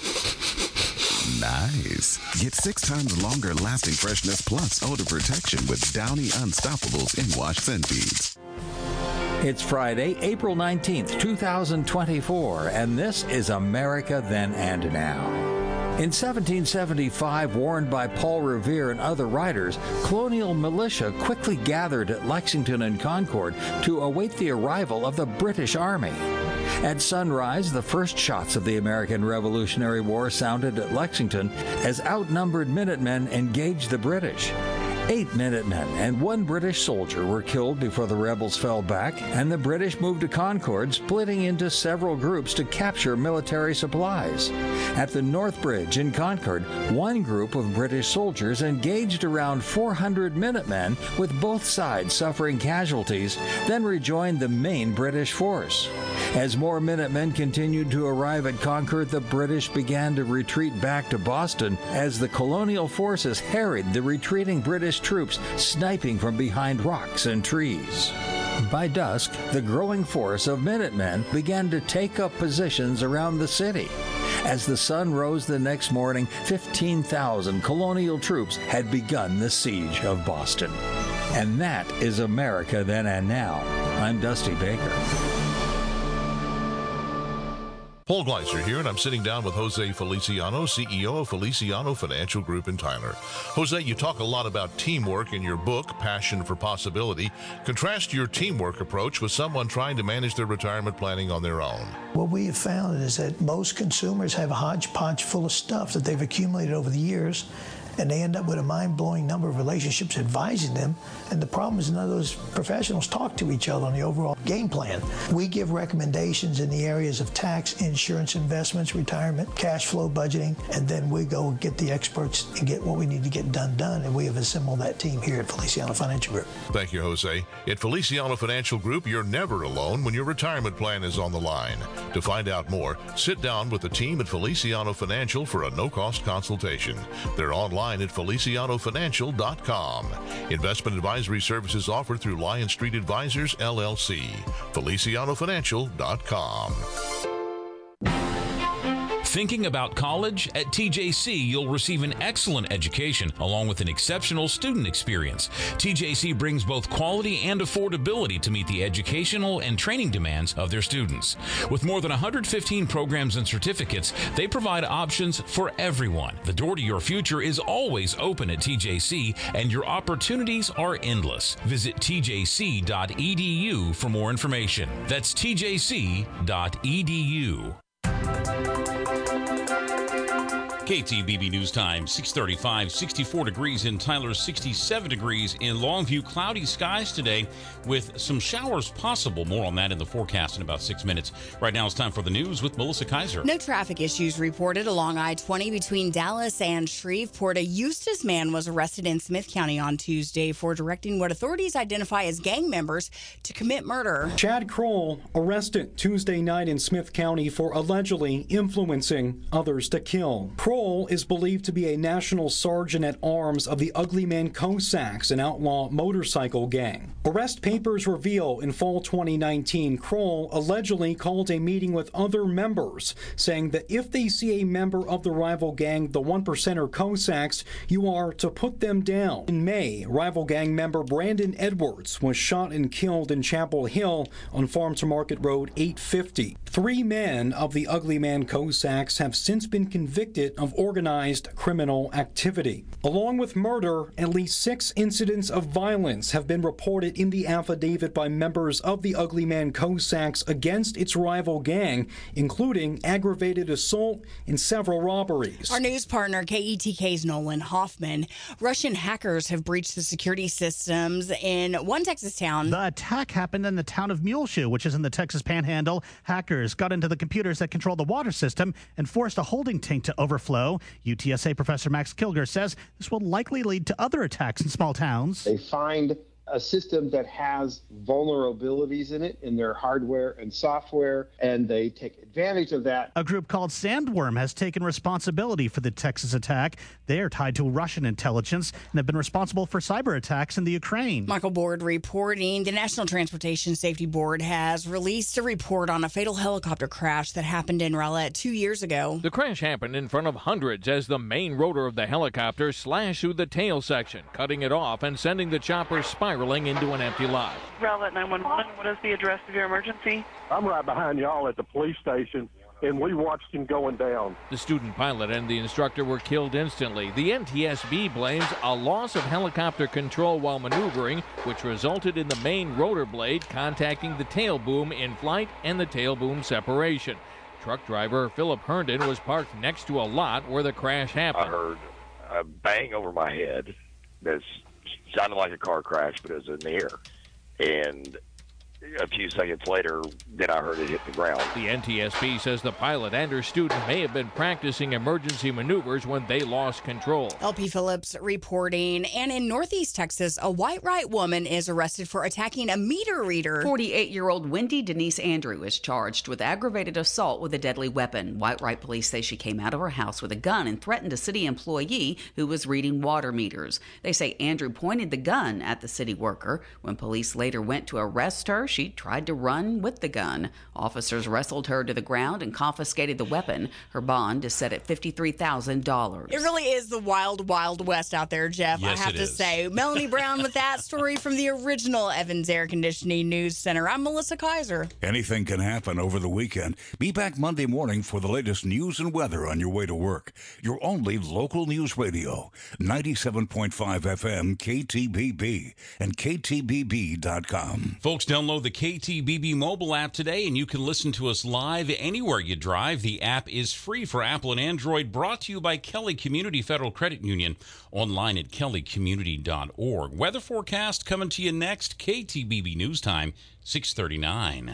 Nice. Get six times longer lasting freshness plus odor protection with Downy Unstoppables in-wash scent beads. It's Friday, April nineteenth, two thousand twenty-four, and this is America Then and Now. In seventeen seventy-five, warned by Paul Revere and other writers, colonial militia quickly gathered at Lexington and Concord to await the arrival of the British Army. At sunrise, the first shots of the American Revolutionary War sounded at Lexington as outnumbered Minutemen engaged the British. Eight Minutemen and one British soldier were killed before the rebels fell back, and the British moved to Concord, splitting into several groups to capture military supplies. At the North Bridge in Concord, one group of British soldiers engaged around four hundred Minutemen, with both sides suffering casualties, then rejoined the main British force. As more Minutemen continued to arrive at Concord, the British began to retreat back to Boston as the colonial forces harried the retreating British troops, sniping from behind rocks and trees. By dusk, the growing force of Minutemen began to take up positions around the city. As the sun rose the next morning, fifteen thousand colonial troops had begun the siege of Boston. And that is America Then and Now. I'm Dusty Baker. Paul Gleiser here, and I'm sitting down with Jose Feliciano, C E O of Feliciano Financial Group in Tyler. Jose, you talk a lot about teamwork in your book, Passion for Possibility. Contrast your teamwork approach with someone trying to manage their retirement planning on their own. What we have found is that most consumers have a hodgepodge full of stuff that they've accumulated over the years, and they end up with a mind-blowing number of relationships advising them, and the problem is none of those professionals talk to each other on the overall game plan. We give recommendations in the areas of tax, insurance, investments, retirement, cash flow, budgeting, and then we go get the experts and get what we need to get done done, and we have assembled that team here at Feliciano Financial Group. Thank you, Jose. At Feliciano Financial Group, you're never alone when your retirement plan is on the line. To find out more, sit down with the team at Feliciano Financial for a no-cost consultation. They're online at feliciano financial dot com. Investment advisory services offered through Lion Street Advisors, L L C. feliciano financial dot com. Thinking about college? At T J C, you'll receive an excellent education along with an exceptional student experience. T J C brings both quality and affordability to meet the educational and training demands of their students. With more than one hundred fifteen programs and certificates, they provide options for everyone. The door to your future is always open at T J C, and your opportunities are endless. Visit T J C dot E D U for more information. That's T J C dot E D U. K T B B News Time, six thirty-five, sixty-four degrees in Tyler, sixty-seven degrees in Longview. Cloudy skies today with some showers possible. More on that in the forecast in about six minutes. Right now it's time for the news with Melissa Kaiser. No traffic issues reported along I twenty between Dallas and Shreveport. A Eustis man was arrested in Smith County on Tuesday for directing what authorities identify as gang members to commit murder. Chad Kroll arrested Tuesday night in Smith County for allegedly influencing others to kill. Kroll is believed to be a national sergeant at arms of the Ugly Men Cossacks, an outlaw motorcycle gang. Arrest papers reveal in fall twenty nineteen, Kroll allegedly called a meeting with other members, saying that if they see a member of the rival gang, the One Percenter Cossacks, you are to put them down. In May, rival gang member Brandon Edwards was shot and killed in Chapel Hill on Farm to Market Road eight fifty. Three men of the Ugly Man Cossacks have since been convicted of organized criminal activity. Along with murder, at least six incidents of violence have been reported in the affidavit by members of the Ugly Man Cossacks against its rival gang, including aggravated assault and several robberies. Our news partner, K E T K's Nolan Hoffman. Russian hackers have breached the security systems in one Texas town. The attack happened in the town of Muleshoe, which is in the Texas Panhandle. Hackers got into the computers that control the water system and forced a holding tank to overflow. U T S A professor Max Kilger says this will likely lead to other attacks in small towns. They find a system that has vulnerabilities in it in their hardware and software, and they take advantage of that. A group called Sandworm has taken responsibility for the Texas attack. They are tied to Russian intelligence and have been responsible for cyber attacks in the Ukraine. Michael Board reporting. The National Transportation Safety Board has released a report on a fatal helicopter crash that happened in Rowlett two years ago. The crash happened in front of hundreds as the main rotor of the helicopter slashed through the tail section, cutting it off and sending the chopper spiraling into an empty lot. Rowlett nine one one, what is the address of your emergency? I'm right behind y'all at the police station. and we watched him going down. The student pilot and the instructor were killed instantly. The N T S B blames a loss of helicopter control while maneuvering, which resulted in the main rotor blade contacting the tail boom in flight and the tail boom separation. Truck driver Philip Herndon was parked next to a lot where the crash happened. I heard a bang over my head that sounded like a car crash, but it was in the air. And a few seconds later, then I heard it hit the ground. The N T S B says the pilot and her student may have been practicing emergency maneuvers when they lost control. L P Phillips reporting. And in Northeast Texas, a Whitewright woman is arrested for attacking a meter reader. forty-eight-year-old Wendy Denise Andrew is charged with aggravated assault with a deadly weapon. Whitewright police say she came out of her house with a gun and threatened a city employee who was reading water meters. They say Andrew pointed the gun at the city worker. When police later went to arrest her, she tried to run with the gun. Officers wrestled her to the ground and confiscated the weapon. Her bond is set at fifty-three thousand dollars. It really is the wild, wild west out there, Jeff. Yes, I have it to is. say. Melanie Brown with that story from the original Evans Air Conditioning News Center. I'm Melissa Kaiser. Anything can happen over the weekend. Be back Monday morning for the latest news and weather on your way to work. Your only local news radio, ninety-seven point five F M K T B B and K T B B dot com. Folks, download the K T B B mobile app today, and you can listen to us live anywhere you drive. The app is free for Apple and Android, brought to you by Kelly Community Federal Credit Union, online at kelly community dot org. Weather forecast coming to you next. K T B B News Time, six thirty-nine.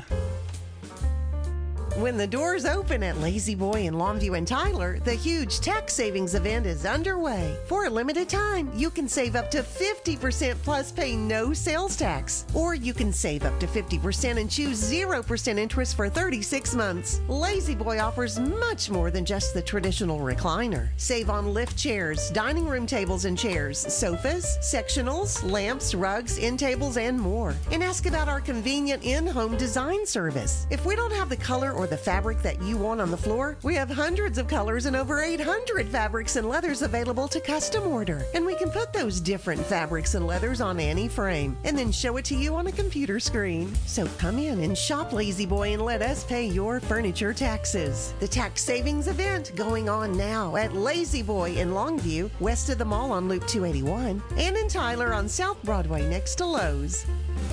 When the doors open at Lazy Boy in Longview and Tyler, the huge tax savings event is underway. For a limited time, you can save up to fifty percent plus pay no sales tax. Or you can save up to fifty percent and choose zero percent interest for thirty-six months. Lazy Boy offers much more than just the traditional recliner. Save on lift chairs, dining room tables and chairs, sofas, sectionals, lamps, rugs, end tables, and more. And ask about our convenient in-home design service. If we don't have the color or the fabric that you want on the floor, we have hundreds of colors and over eight hundred fabrics and leathers available to custom order. And we can put those different fabrics and leathers on any frame and then show it to you on a computer screen. So come in and shop Lazy Boy and let us pay your furniture taxes. The tax savings event going on now at Lazy Boy in Longview, west of the mall on Loop two eighty-one, and in Tyler on South Broadway next to Lowe's.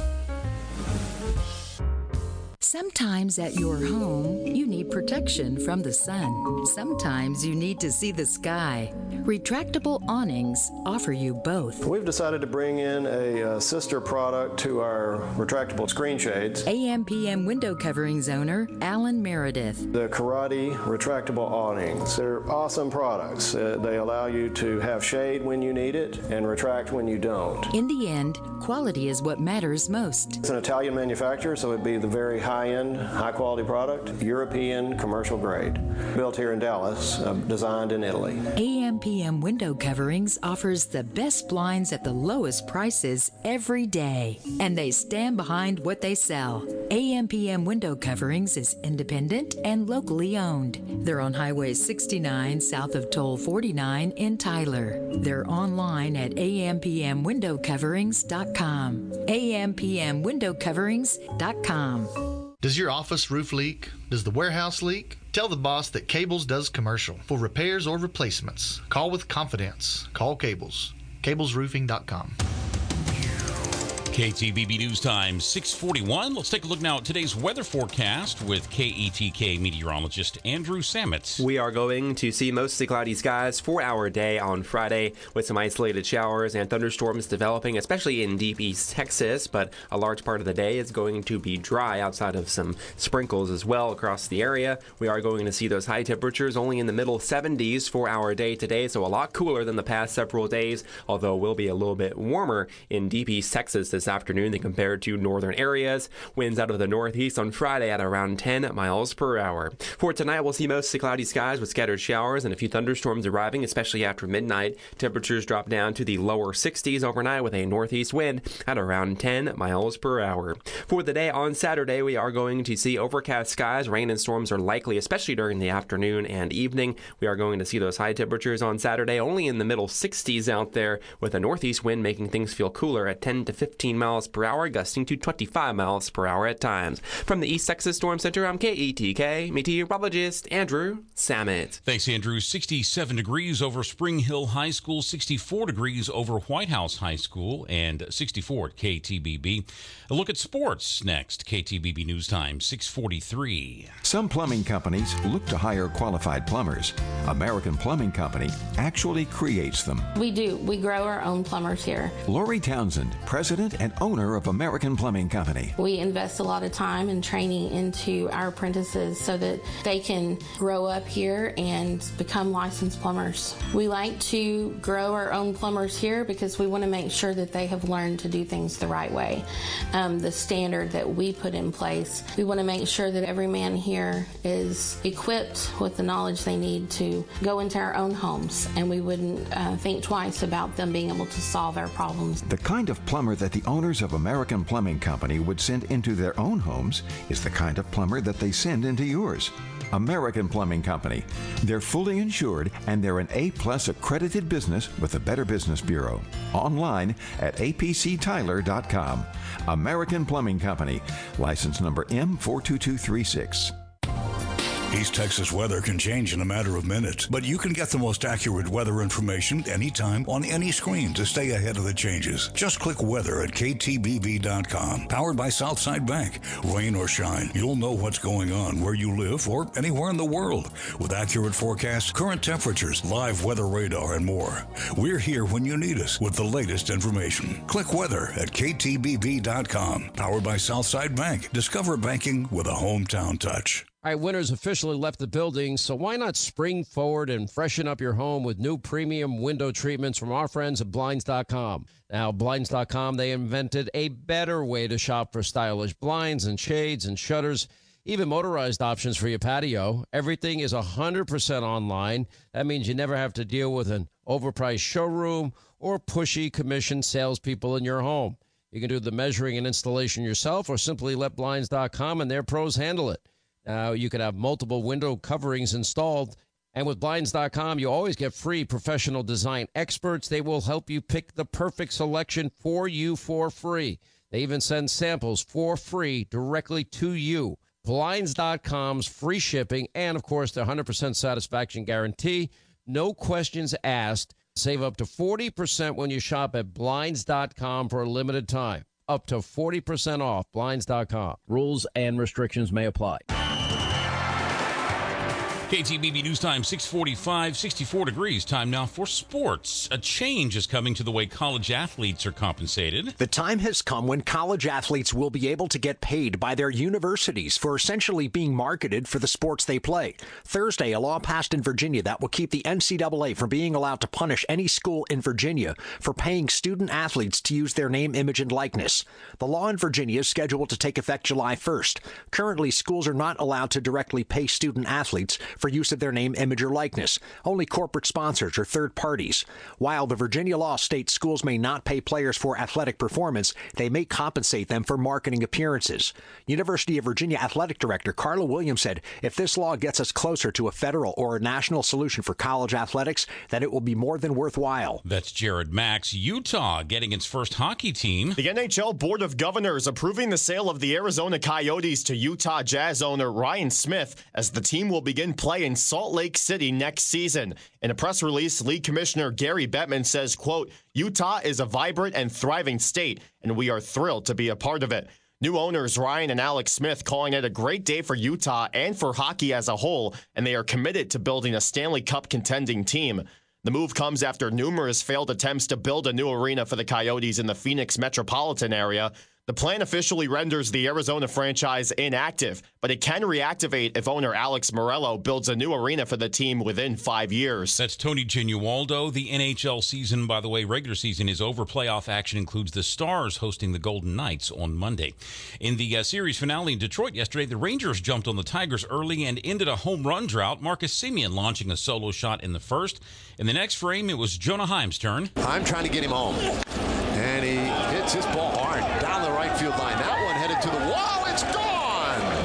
Sometimes at your home, you need protection from the sun. Sometimes you need to see the sky. Retractable awnings offer you both. We've decided to bring in a uh, sister product to our retractable screen shades. A M P M window coverings owner, Alan Meredith. The Karate retractable awnings. They're awesome products. Uh, they allow you to have shade when you need it and retract when you don't. In the end, quality is what matters most. It's an Italian manufacturer, so it'd be the very high-end, high-quality product, European commercial grade. Built here in Dallas, uh, designed in Italy. A M P M Window Coverings offers the best blinds at the lowest prices every day, and they stand behind what they sell. A M P M Window Coverings is independent and locally owned. They're on Highway sixty-nine south of Toll forty-nine in Tyler. They're online at A M P M window coverings dot com. A M P M window coverings dot com. Does your office roof leak? Does the warehouse leak? Tell the boss that Cables does commercial. For repairs or replacements, call with confidence. Call Cables. cables roofing dot com. K T B B News Time, six forty-one. Let's take a look now at today's weather forecast with K E T K meteorologist Andrew Sametz. We are going to see mostly cloudy skies for our day on Friday with some isolated showers and thunderstorms developing, especially in deep East Texas, but a large part of the day is going to be dry outside of some sprinkles as well across the area. We are going to see those high temperatures only in the middle seventies for our day today, so a lot cooler than the past several days, although will be a little bit warmer in deep East Texas this afternoon than compared to northern areas. Winds out of the northeast on Friday at around ten miles per hour. For tonight, we'll see mostly cloudy skies with scattered showers and a few thunderstorms arriving, especially after midnight. Temperatures drop down to the lower sixties overnight with a northeast wind at around ten miles per hour. For the day on Saturday, we are going to see overcast skies. Rain and storms are likely, especially during the afternoon and evening. We are going to see those high temperatures on Saturday only in the middle sixties out there with a northeast wind making things feel cooler at ten to fifteen fifteen miles per hour, gusting to twenty-five miles per hour at times. From the East Texas Storm Center, I'm K E T K meteorologist Andrew Samet. Thanks, Andrew. sixty-seven degrees over Spring Hill High School, sixty-four degrees over White House High School, and sixty-four at K T B B. A look at sports next. K T B B News Time, six forty-three. Some plumbing companies look to hire qualified plumbers. American Plumbing Company actually creates them. We do. We grow our own plumbers here. Lori Townsend, president and owner of American Plumbing Company. We invest a lot of time and training into our apprentices so that they can grow up here and become licensed plumbers. We like to grow our own plumbers here because we want to make sure that they have learned to do things the right way. Um, the standard that we put in place, we want to make sure that every man here is equipped with the knowledge they need to go into our own homes, and we wouldn't uh, think twice about them being able to solve our problems. The kind of plumber that the owners of American Plumbing Company would send into their own homes is the kind of plumber that they send into yours. American Plumbing Company. They're fully insured and they're an A-plus accredited business with the Better Business Bureau. Online at A P C Tyler dot com. American Plumbing Company. License number M four two two three six. East Texas weather can change in a matter of minutes, but you can get the most accurate weather information anytime on any screen to stay ahead of the changes. Just click weather at K T B B dot com. Powered by Southside Bank. Rain or shine, you'll know what's going on where you live or anywhere in the world. With accurate forecasts, current temperatures, live weather radar, and more. We're here when you need us with the latest information. Click weather at K T B B dot com. Powered by Southside Bank. Discover banking with a hometown touch. All right, winter's officially left the building, so why not spring forward and freshen up your home with new premium window treatments from our friends at Blinds dot com. Now, Blinds dot com, they invented a better way to shop for stylish blinds and shades and shutters, even motorized options for your patio. Everything is one hundred percent online. That means you never have to deal with an overpriced showroom or pushy commission salespeople in your home. You can do the measuring and installation yourself or simply let Blinds dot com and their pros handle it. Now, you can have multiple window coverings installed. And with Blinds dot com, you always get free professional design experts. They will help you pick the perfect selection for you for free. They even send samples for free directly to you. Blinds dot com's free shipping and, of course, the one hundred percent satisfaction guarantee. No questions asked. Save up to forty percent when you shop at Blinds dot com for a limited time. Up to forty percent off. Blinds dot com. Rules and restrictions may apply. K T B B News Time, six forty-five, sixty-four degrees. Time now for sports. A change is coming to the way college athletes are compensated. The time has come when college athletes will be able to get paid by their universities for essentially being marketed for the sports they play. Thursday, a law passed in Virginia that will keep the N C double A from being allowed to punish any school in Virginia for paying student athletes to use their name, image, and likeness. The law in Virginia is scheduled to take effect July first. Currently, schools are not allowed to directly pay student athletes for use of their name, image, or likeness. Only corporate sponsors or third parties. While the Virginia law states schools may not pay players for athletic performance, they may compensate them for marketing appearances. University of Virginia Athletic Director Carla Williams said, if this law gets us closer to a federal or a national solution for college athletics, then it will be more than worthwhile. That's Jared Max. Utah getting its first hockey team. The N H L Board of Governors approving the sale of the Arizona Coyotes to Utah Jazz owner Ryan Smith as the team will begin play in Salt Lake City next season. In a press release, League Commissioner Gary Bettman says, quote, Utah is a vibrant and thriving state, and we are thrilled to be a part of it. New owners Ryan and Alex Smith calling it a great day for Utah and for hockey as a whole, and they are committed to building a Stanley Cup contending team. The move comes after numerous failed attempts to build a new arena for the Coyotes in the Phoenix metropolitan area. The plan officially renders the Arizona franchise inactive, but it can reactivate if owner Alex Morello builds a new arena for the team within five years. That's Tony Genualdo. The N H L season, by the way, regular season is over. Playoff action includes the Stars hosting the Golden Knights on Monday. In the uh, series finale in Detroit yesterday, the Rangers jumped on the Tigers early and ended a home run drought. Marcus Semien launching a solo shot in the first. In the next frame, it was Jonah Heim's turn. I'm trying to get him home. And he hits his ball hard down the right field line. That one headed to the wall. It's gone.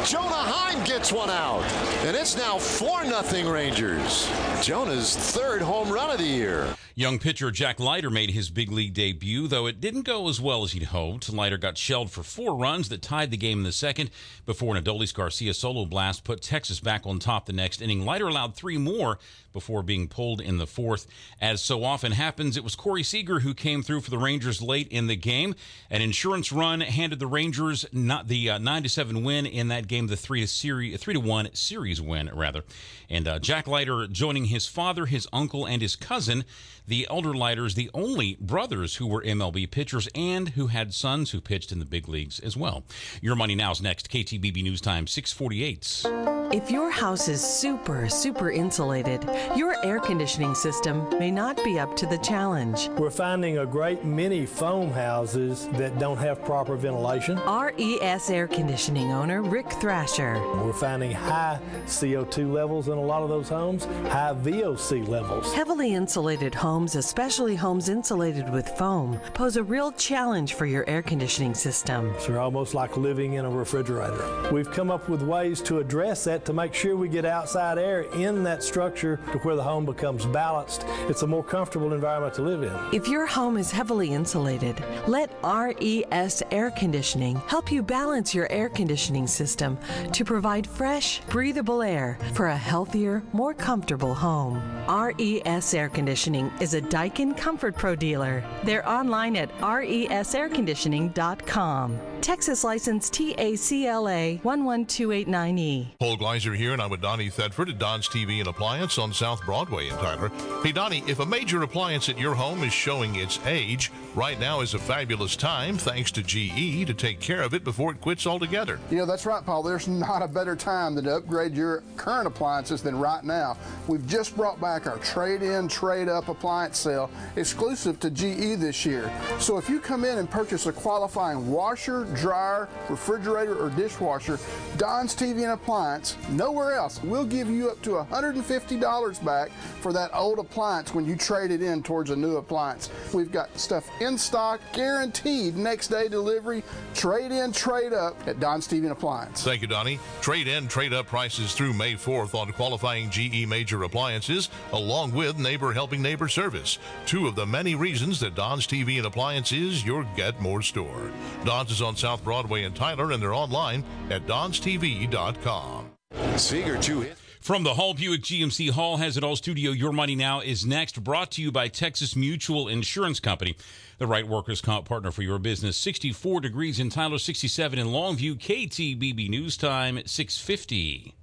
Jonah Heim gets one out. And it's now four nothing Rangers. Jonah's third home run of the year. Young pitcher Jack Leiter made his big league debut, though it didn't go as well as he'd hoped. Leiter got shelled for four runs that tied the game in the second before an Adolis Garcia solo blast put Texas back on top the next inning. Leiter allowed three more before being pulled in the fourth. As so often happens, it was Corey Seager who came through for the Rangers late in the game. An insurance run handed the Rangers not the uh, nine to seven win in that game, the three to series three to one series win rather. And uh, Jack Leiter joining his father, his uncle, and his cousin. The elder Leiters, the only brothers who were M L B pitchers and who had sons who pitched in the big leagues as well. Your Money Now's next. K T B B News Time, six forty-eight. If your house is super, super insulated, your air conditioning system may not be up to the challenge. We're finding a great many foam houses that don't have proper ventilation. R E S Air Conditioning owner Rick Thrasher. We're finding high C O two levels in a lot of those homes, high V O C levels. Heavily insulated homes, especially homes insulated with foam, pose a real challenge for your air conditioning system. So they're almost like living in a refrigerator. We've come up with ways to address that to make sure we get outside air in that structure to where the home becomes balanced. It's a more comfortable environment to live in. If your home is heavily insulated, let R E S Air Conditioning help you balance your air conditioning system to provide fresh, breathable air for a healthier, more comfortable home. R E S Air Conditioning is a Daikin Comfort Pro dealer. They're online at R E S air conditioning dot com. Texas license T A C L A one one two eight nine E. Paul Gleiser here, and I'm with Donnie Thedford at Don's T V and Appliance on South Broadway in Tyler. Hey, Donnie, if a major appliance at your home is showing its age, right now is a fabulous time, thanks to G E, to take care of it before it quits altogether. You know, that's right, Paul. There's not a better time than to upgrade your current appliances than right now. We've just brought back our trade-in, trade-up appliance sale exclusive to G E this year. So if you come in and purchase a qualifying washer, dryer, refrigerator, or dishwasher, Don's T V and Appliance, nowhere else, we'll give you up to one hundred fifty dollars back for that old appliance when you trade it in towards a new appliance. We've got stuff in stock, guaranteed next day delivery, trade in, trade up at Don's T V and Appliance. Thank you, Donnie. Trade in, trade up prices through May fourth on qualifying G E major appliances, along with Neighbor Helping Neighbor service. Two of the many reasons that Don's T V and Appliance is your Get More store. Don's is on South Broadway in Tyler, and they're online at dons t v dot com. Seager, two hits. From the Hall Buick G M C Hall Has It All studio, Your Money Now is next, brought to you by Texas Mutual Insurance Company, the right workers' comp partner for your business. sixty-four degrees in Tyler, sixty-seven in Longview. K T B B News Time at six fifty.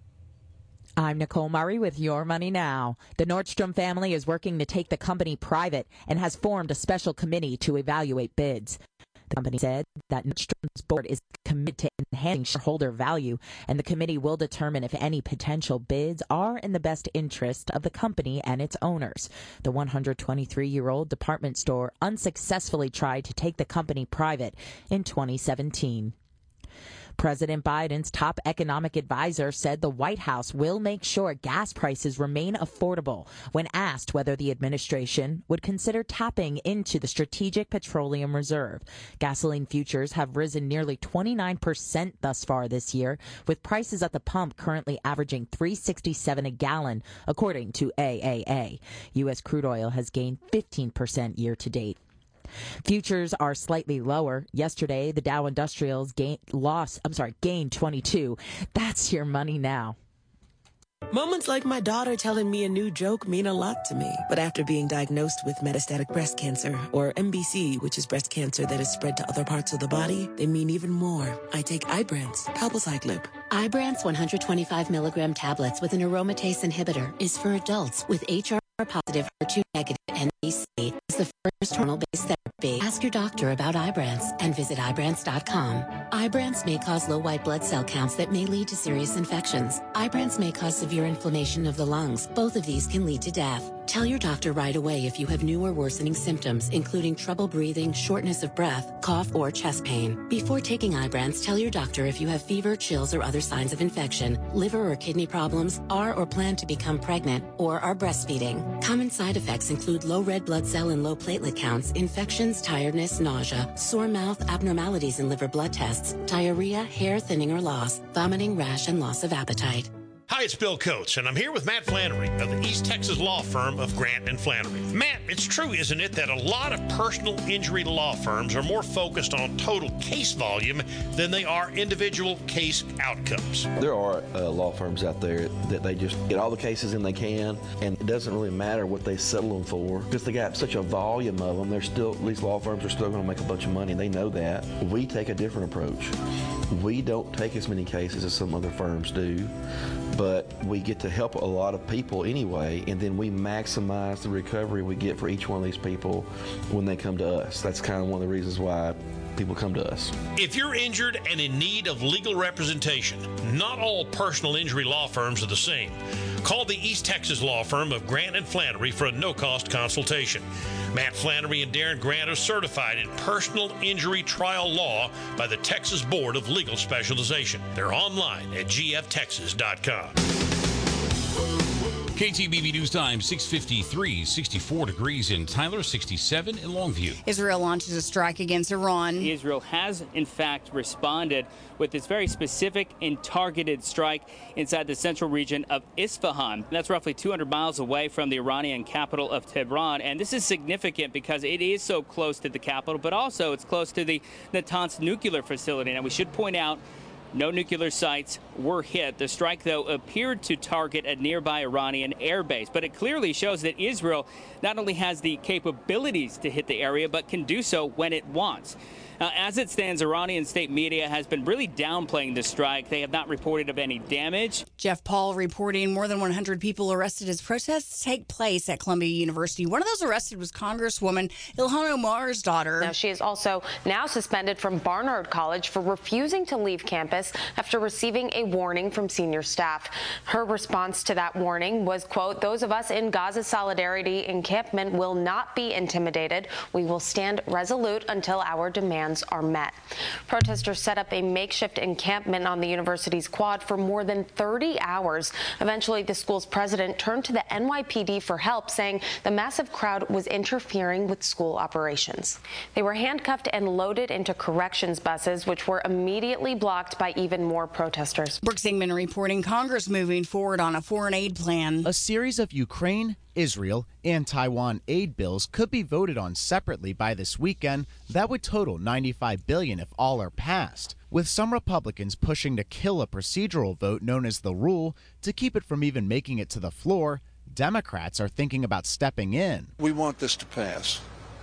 I'm Nicole Murray with Your Money Now. The Nordstrom family is working to take the company private and has formed a special committee to evaluate bids. The company said that Nordstrom's board is committed to enhancing shareholder value, and the committee will determine if any potential bids are in the best interest of the company and its owners. The one hundred twenty-three-year-old department store unsuccessfully tried to take the company private in twenty seventeen. President Biden's top economic advisor said the White House will make sure gas prices remain affordable when asked whether the administration would consider tapping into the Strategic Petroleum Reserve. Gasoline futures have risen nearly twenty-nine percent thus far this year, with prices at the pump currently averaging three dollars and sixty-seven cents a gallon, according to A A A. U S crude oil has gained fifteen percent year to date. Futures are slightly lower. Yesterday, the Dow Industrials gain, lost, I'm sorry, gained twenty-two. That's Your Money Now. Moments like my daughter telling me a new joke mean a lot to me. But after being diagnosed with metastatic breast cancer, or M B C, which is breast cancer that is spread to other parts of the body, they mean even more. I take Ibrance, palbociclib. Ibrance one hundred twenty-five milligram tablets with an aromatase inhibitor is for adults with H R positive, H E R two negative N B C. It's the first hormonal-based therapy. Ask your doctor about Ibrance and visit Ibrance dot com. Ibrance may cause low white blood cell counts that may lead to serious infections. Ibrance may cause severe inflammation of the lungs. Both of these can lead to death. Tell your doctor right away if you have new or worsening symptoms, including trouble breathing, shortness of breath, cough, or chest pain. Before taking Ibrance, tell your doctor if you have fever, chills, or other signs of infection, liver or kidney problems, are or plan to become pregnant, or are breastfeeding. Common side effects include low red blood cell and low platelet counts, infections, tiredness, tiredness, nausea, sore mouth, abnormalities in liver blood tests, diarrhea, hair thinning or loss, vomiting, rash, and loss of appetite. Hi, it's Bill Coates, and I'm here with Matt Flannery of the East Texas law firm of Grant and Flannery. Matt, it's true, isn't it, that a lot of personal injury law firms are more focused on total case volume than they are individual case outcomes? There are uh, law firms out there that they just get all the cases in they can, and it doesn't really matter what they settle them for because they got such a volume of them. They're still, these law firms are still going to make a bunch of money. They know that. We take a different approach. We don't take as many cases as some other firms do, but we get to help a lot of people anyway, and then we maximize the recovery we get for each one of these people when they come to us. That's kind of one of the reasons why people come to us. If you're injured and in need of legal representation, not all personal injury law firms are the same. Call the East Texas law firm of Grant and Flannery for a no-cost consultation. Matt Flannery and Darren Grant are certified in personal injury trial law by the Texas Board of Legal Specialization. They're online at g f texas dot com. K T B B News Time, six fifty-three, sixty-four degrees in Tyler, sixty-seven in Longview. Israel launches a strike against Iran. Israel has, in fact, responded with this very specific and targeted strike inside the central region of Isfahan. That's roughly two hundred miles away from the Iranian capital of Tehran. And this is significant because it is so close to the capital, but also it's close to the Natanz nuclear facility. Now, we should point out no nuclear sites were hit. The strike, though, appeared to target a nearby Iranian airbase. But it clearly shows that Israel not only has the capabilities to hit the area, but can do so when it wants. Uh, as it stands, Iranian state media has been really downplaying the strike. They have not reported of any damage. Jeff Paul reporting more than one hundred people arrested as protests take place at Columbia University. One of those arrested was Congresswoman Ilhan Omar's daughter. Now, she is also now suspended from Barnard College for refusing to leave campus after receiving a warning from senior staff. Her response to that warning was, quote, "Those of us in Gaza Solidarity encampment will not be intimidated. We will stand resolute until our demands are met." Protesters set up a makeshift encampment on the university's quad for more than thirty hours. Eventually, the school's president turned to the N Y P D for help, saying the massive crowd was interfering with school operations. They were handcuffed and loaded into corrections buses, which were immediately blocked by even more protesters. Brooks Ingman reporting Congress moving forward on a foreign aid plan. A series of Ukraine, Israel, and Taiwan aid bills could be voted on separately by this weekend. That would total ninety-five billion dollars if all are passed, with some Republicans pushing to kill a procedural vote known as the rule to keep it from even making it to the floor. Democrats are thinking about stepping in. We want this to pass.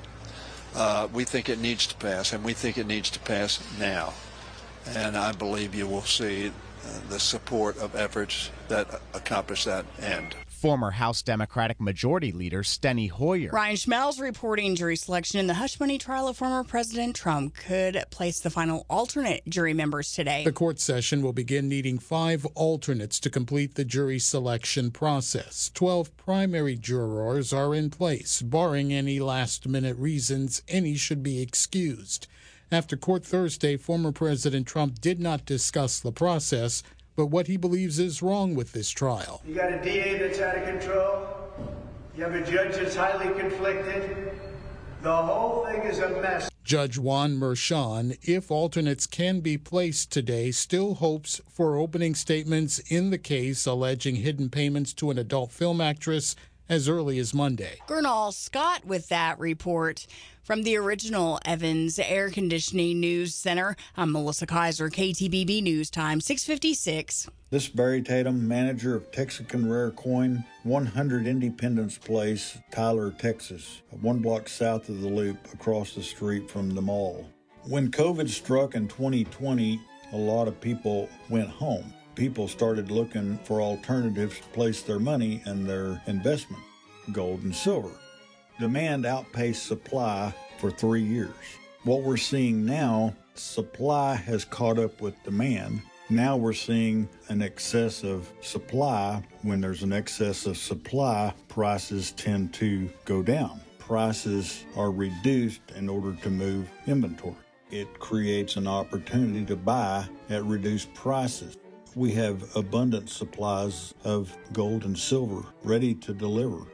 Uh, we think it needs to pass, and we think it needs to pass now. And I believe you will see uh, the support of efforts that accomplish that end. Former House Democratic Majority Leader Steny Hoyer. Ryan Schmelz reporting jury selection in the hush money trial of former President Trump could place the final alternate jury members today. The court session will begin needing five alternates to complete the jury selection process. Twelve primary jurors are in place. Barring any last-minute reasons, any should be excused. After court Thursday, former President Trump did not discuss the process, but what he believes is wrong with this trial. You got a D A that's out of control. You have a judge that's highly conflicted. The whole thing is a mess. Judge Juan Merchan, if alternates can be placed today, still hopes for opening statements in the case alleging hidden payments to an adult film actress as early as Monday. Gernal Scott with that report. From the original Evans Air Conditioning News Center, I'm Melissa Kaiser, K T B B News Time, six fifty-six. This is Barry Tatum, manager of Texican Rare Coin, one hundred Independence Place, Tyler, Texas, one block south of the Loop, across the street from the mall. When COVID struck in twenty twenty, a lot of people went home. People started looking for alternatives to place their money and their investment, gold and silver. Demand outpaced supply for three years. What we're seeing now, supply has caught up with demand. Now we're seeing an excess of supply. When there's an excess of supply, prices tend to go down. Prices are reduced in order to move inventory. It creates an opportunity to buy at reduced prices. We have abundant supplies of gold and silver ready to deliver.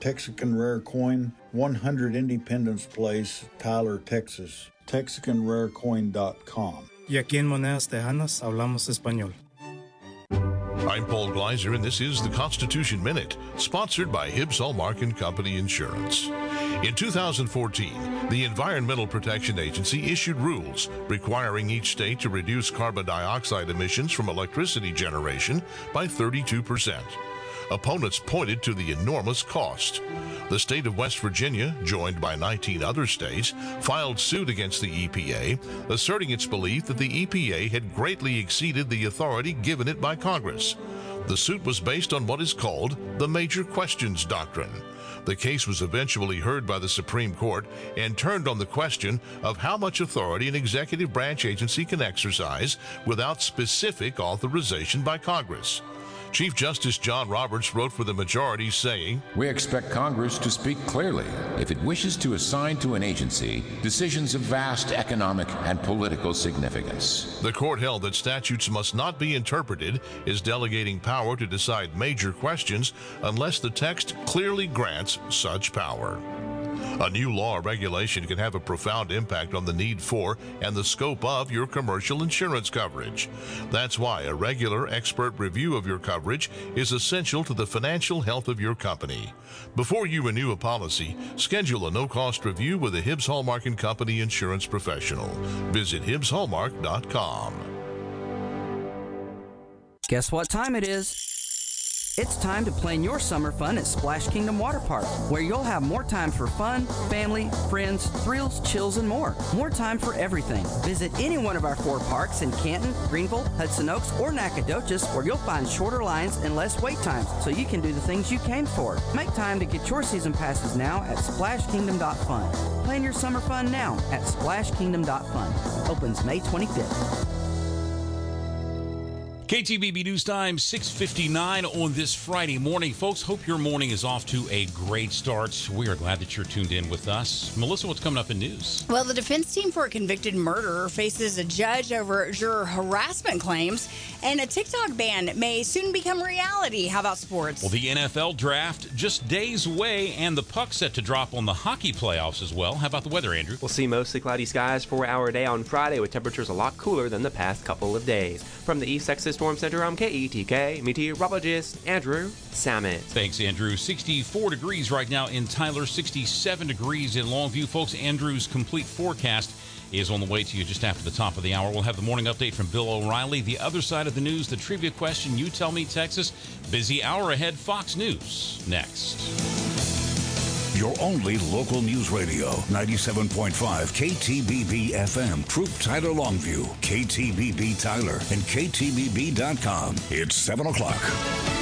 Texican Rare Coin, one hundred Independence Place, Tyler, Texas. Texican Rare Coin dot com. Y aquí en Monedas Tejanas hablamos español. I'm Paul Gleiser, and this is the Constitution Minute, sponsored by Hibbs Hallmark and Company Insurance. In two thousand fourteen, the Environmental Protection Agency issued rules requiring each state to reduce carbon dioxide emissions from electricity generation by thirty-two percent. Opponents pointed to the enormous cost. The state of West Virginia, joined by nineteen other states, filed suit against the E P A, asserting its belief that the E P A had greatly exceeded the authority given it by Congress. The suit was based on what is called the Major Questions Doctrine. The case was eventually heard by the Supreme Court and turned on the question of how much authority an executive branch agency can exercise without specific authorization by Congress. Chief Justice John Roberts wrote for the majority, saying, "We expect Congress to speak clearly if it wishes to assign to an agency decisions of vast economic and political significance." The court held that statutes must not be interpreted as delegating power to decide major questions unless the text clearly grants such power. A new law or regulation can have a profound impact on the need for and the scope of your commercial insurance coverage. That's why a regular expert review of your coverage is essential to the financial health of your company. Before you renew a policy, schedule a no-cost review with a Hibbs Hallmark and Company insurance professional. Visit Hibbs Hallmark dot com. Guess what time it is? It's time to plan your summer fun at Splash Kingdom Water Park, where you'll have more time for fun, family, friends, thrills, chills, and more. More time for everything. Visit any one of our four parks in Canton, Greenville, Hudson Oaks, or Nacogdoches, where you'll find shorter lines and less wait times, so you can do the things you came for. Make time to get your season passes now at Splash Kingdom dot fun. Plan your summer fun now at Splash Kingdom dot fun. Opens May twenty-fifth. K T B B News Time, six fifty-nine on this Friday morning. Folks, hope your morning is off to a great start. We are glad that you're tuned in with us. Melissa, what's coming up in news? Well, the defense team for a convicted murderer faces a judge over juror harassment claims, and a TikTok ban may soon become reality. How about sports? Well, the N F L draft just days away, and the puck set to drop on the hockey playoffs as well. How about the weather, Andrew? We'll see mostly cloudy skies for our day on Friday, with temperatures a lot cooler than the past couple of days. From the East Texas Storm Center, I'm K E T K meteorologist Andrew Samet. Thanks, Andrew. sixty-four degrees right now in Tyler, sixty-seven degrees in Longview. Folks, Andrew's complete forecast is on the way to you just after the top of the hour. We'll have the morning update from Bill O'Reilly. The other side of the news, the trivia question, You Tell Me Texas. Busy hour ahead, Fox News next. Your only local news radio, ninety-seven point five K T B B F M, Troop Tyler Longview, K T B B Tyler, and K T B B dot com. It's seven o'clock.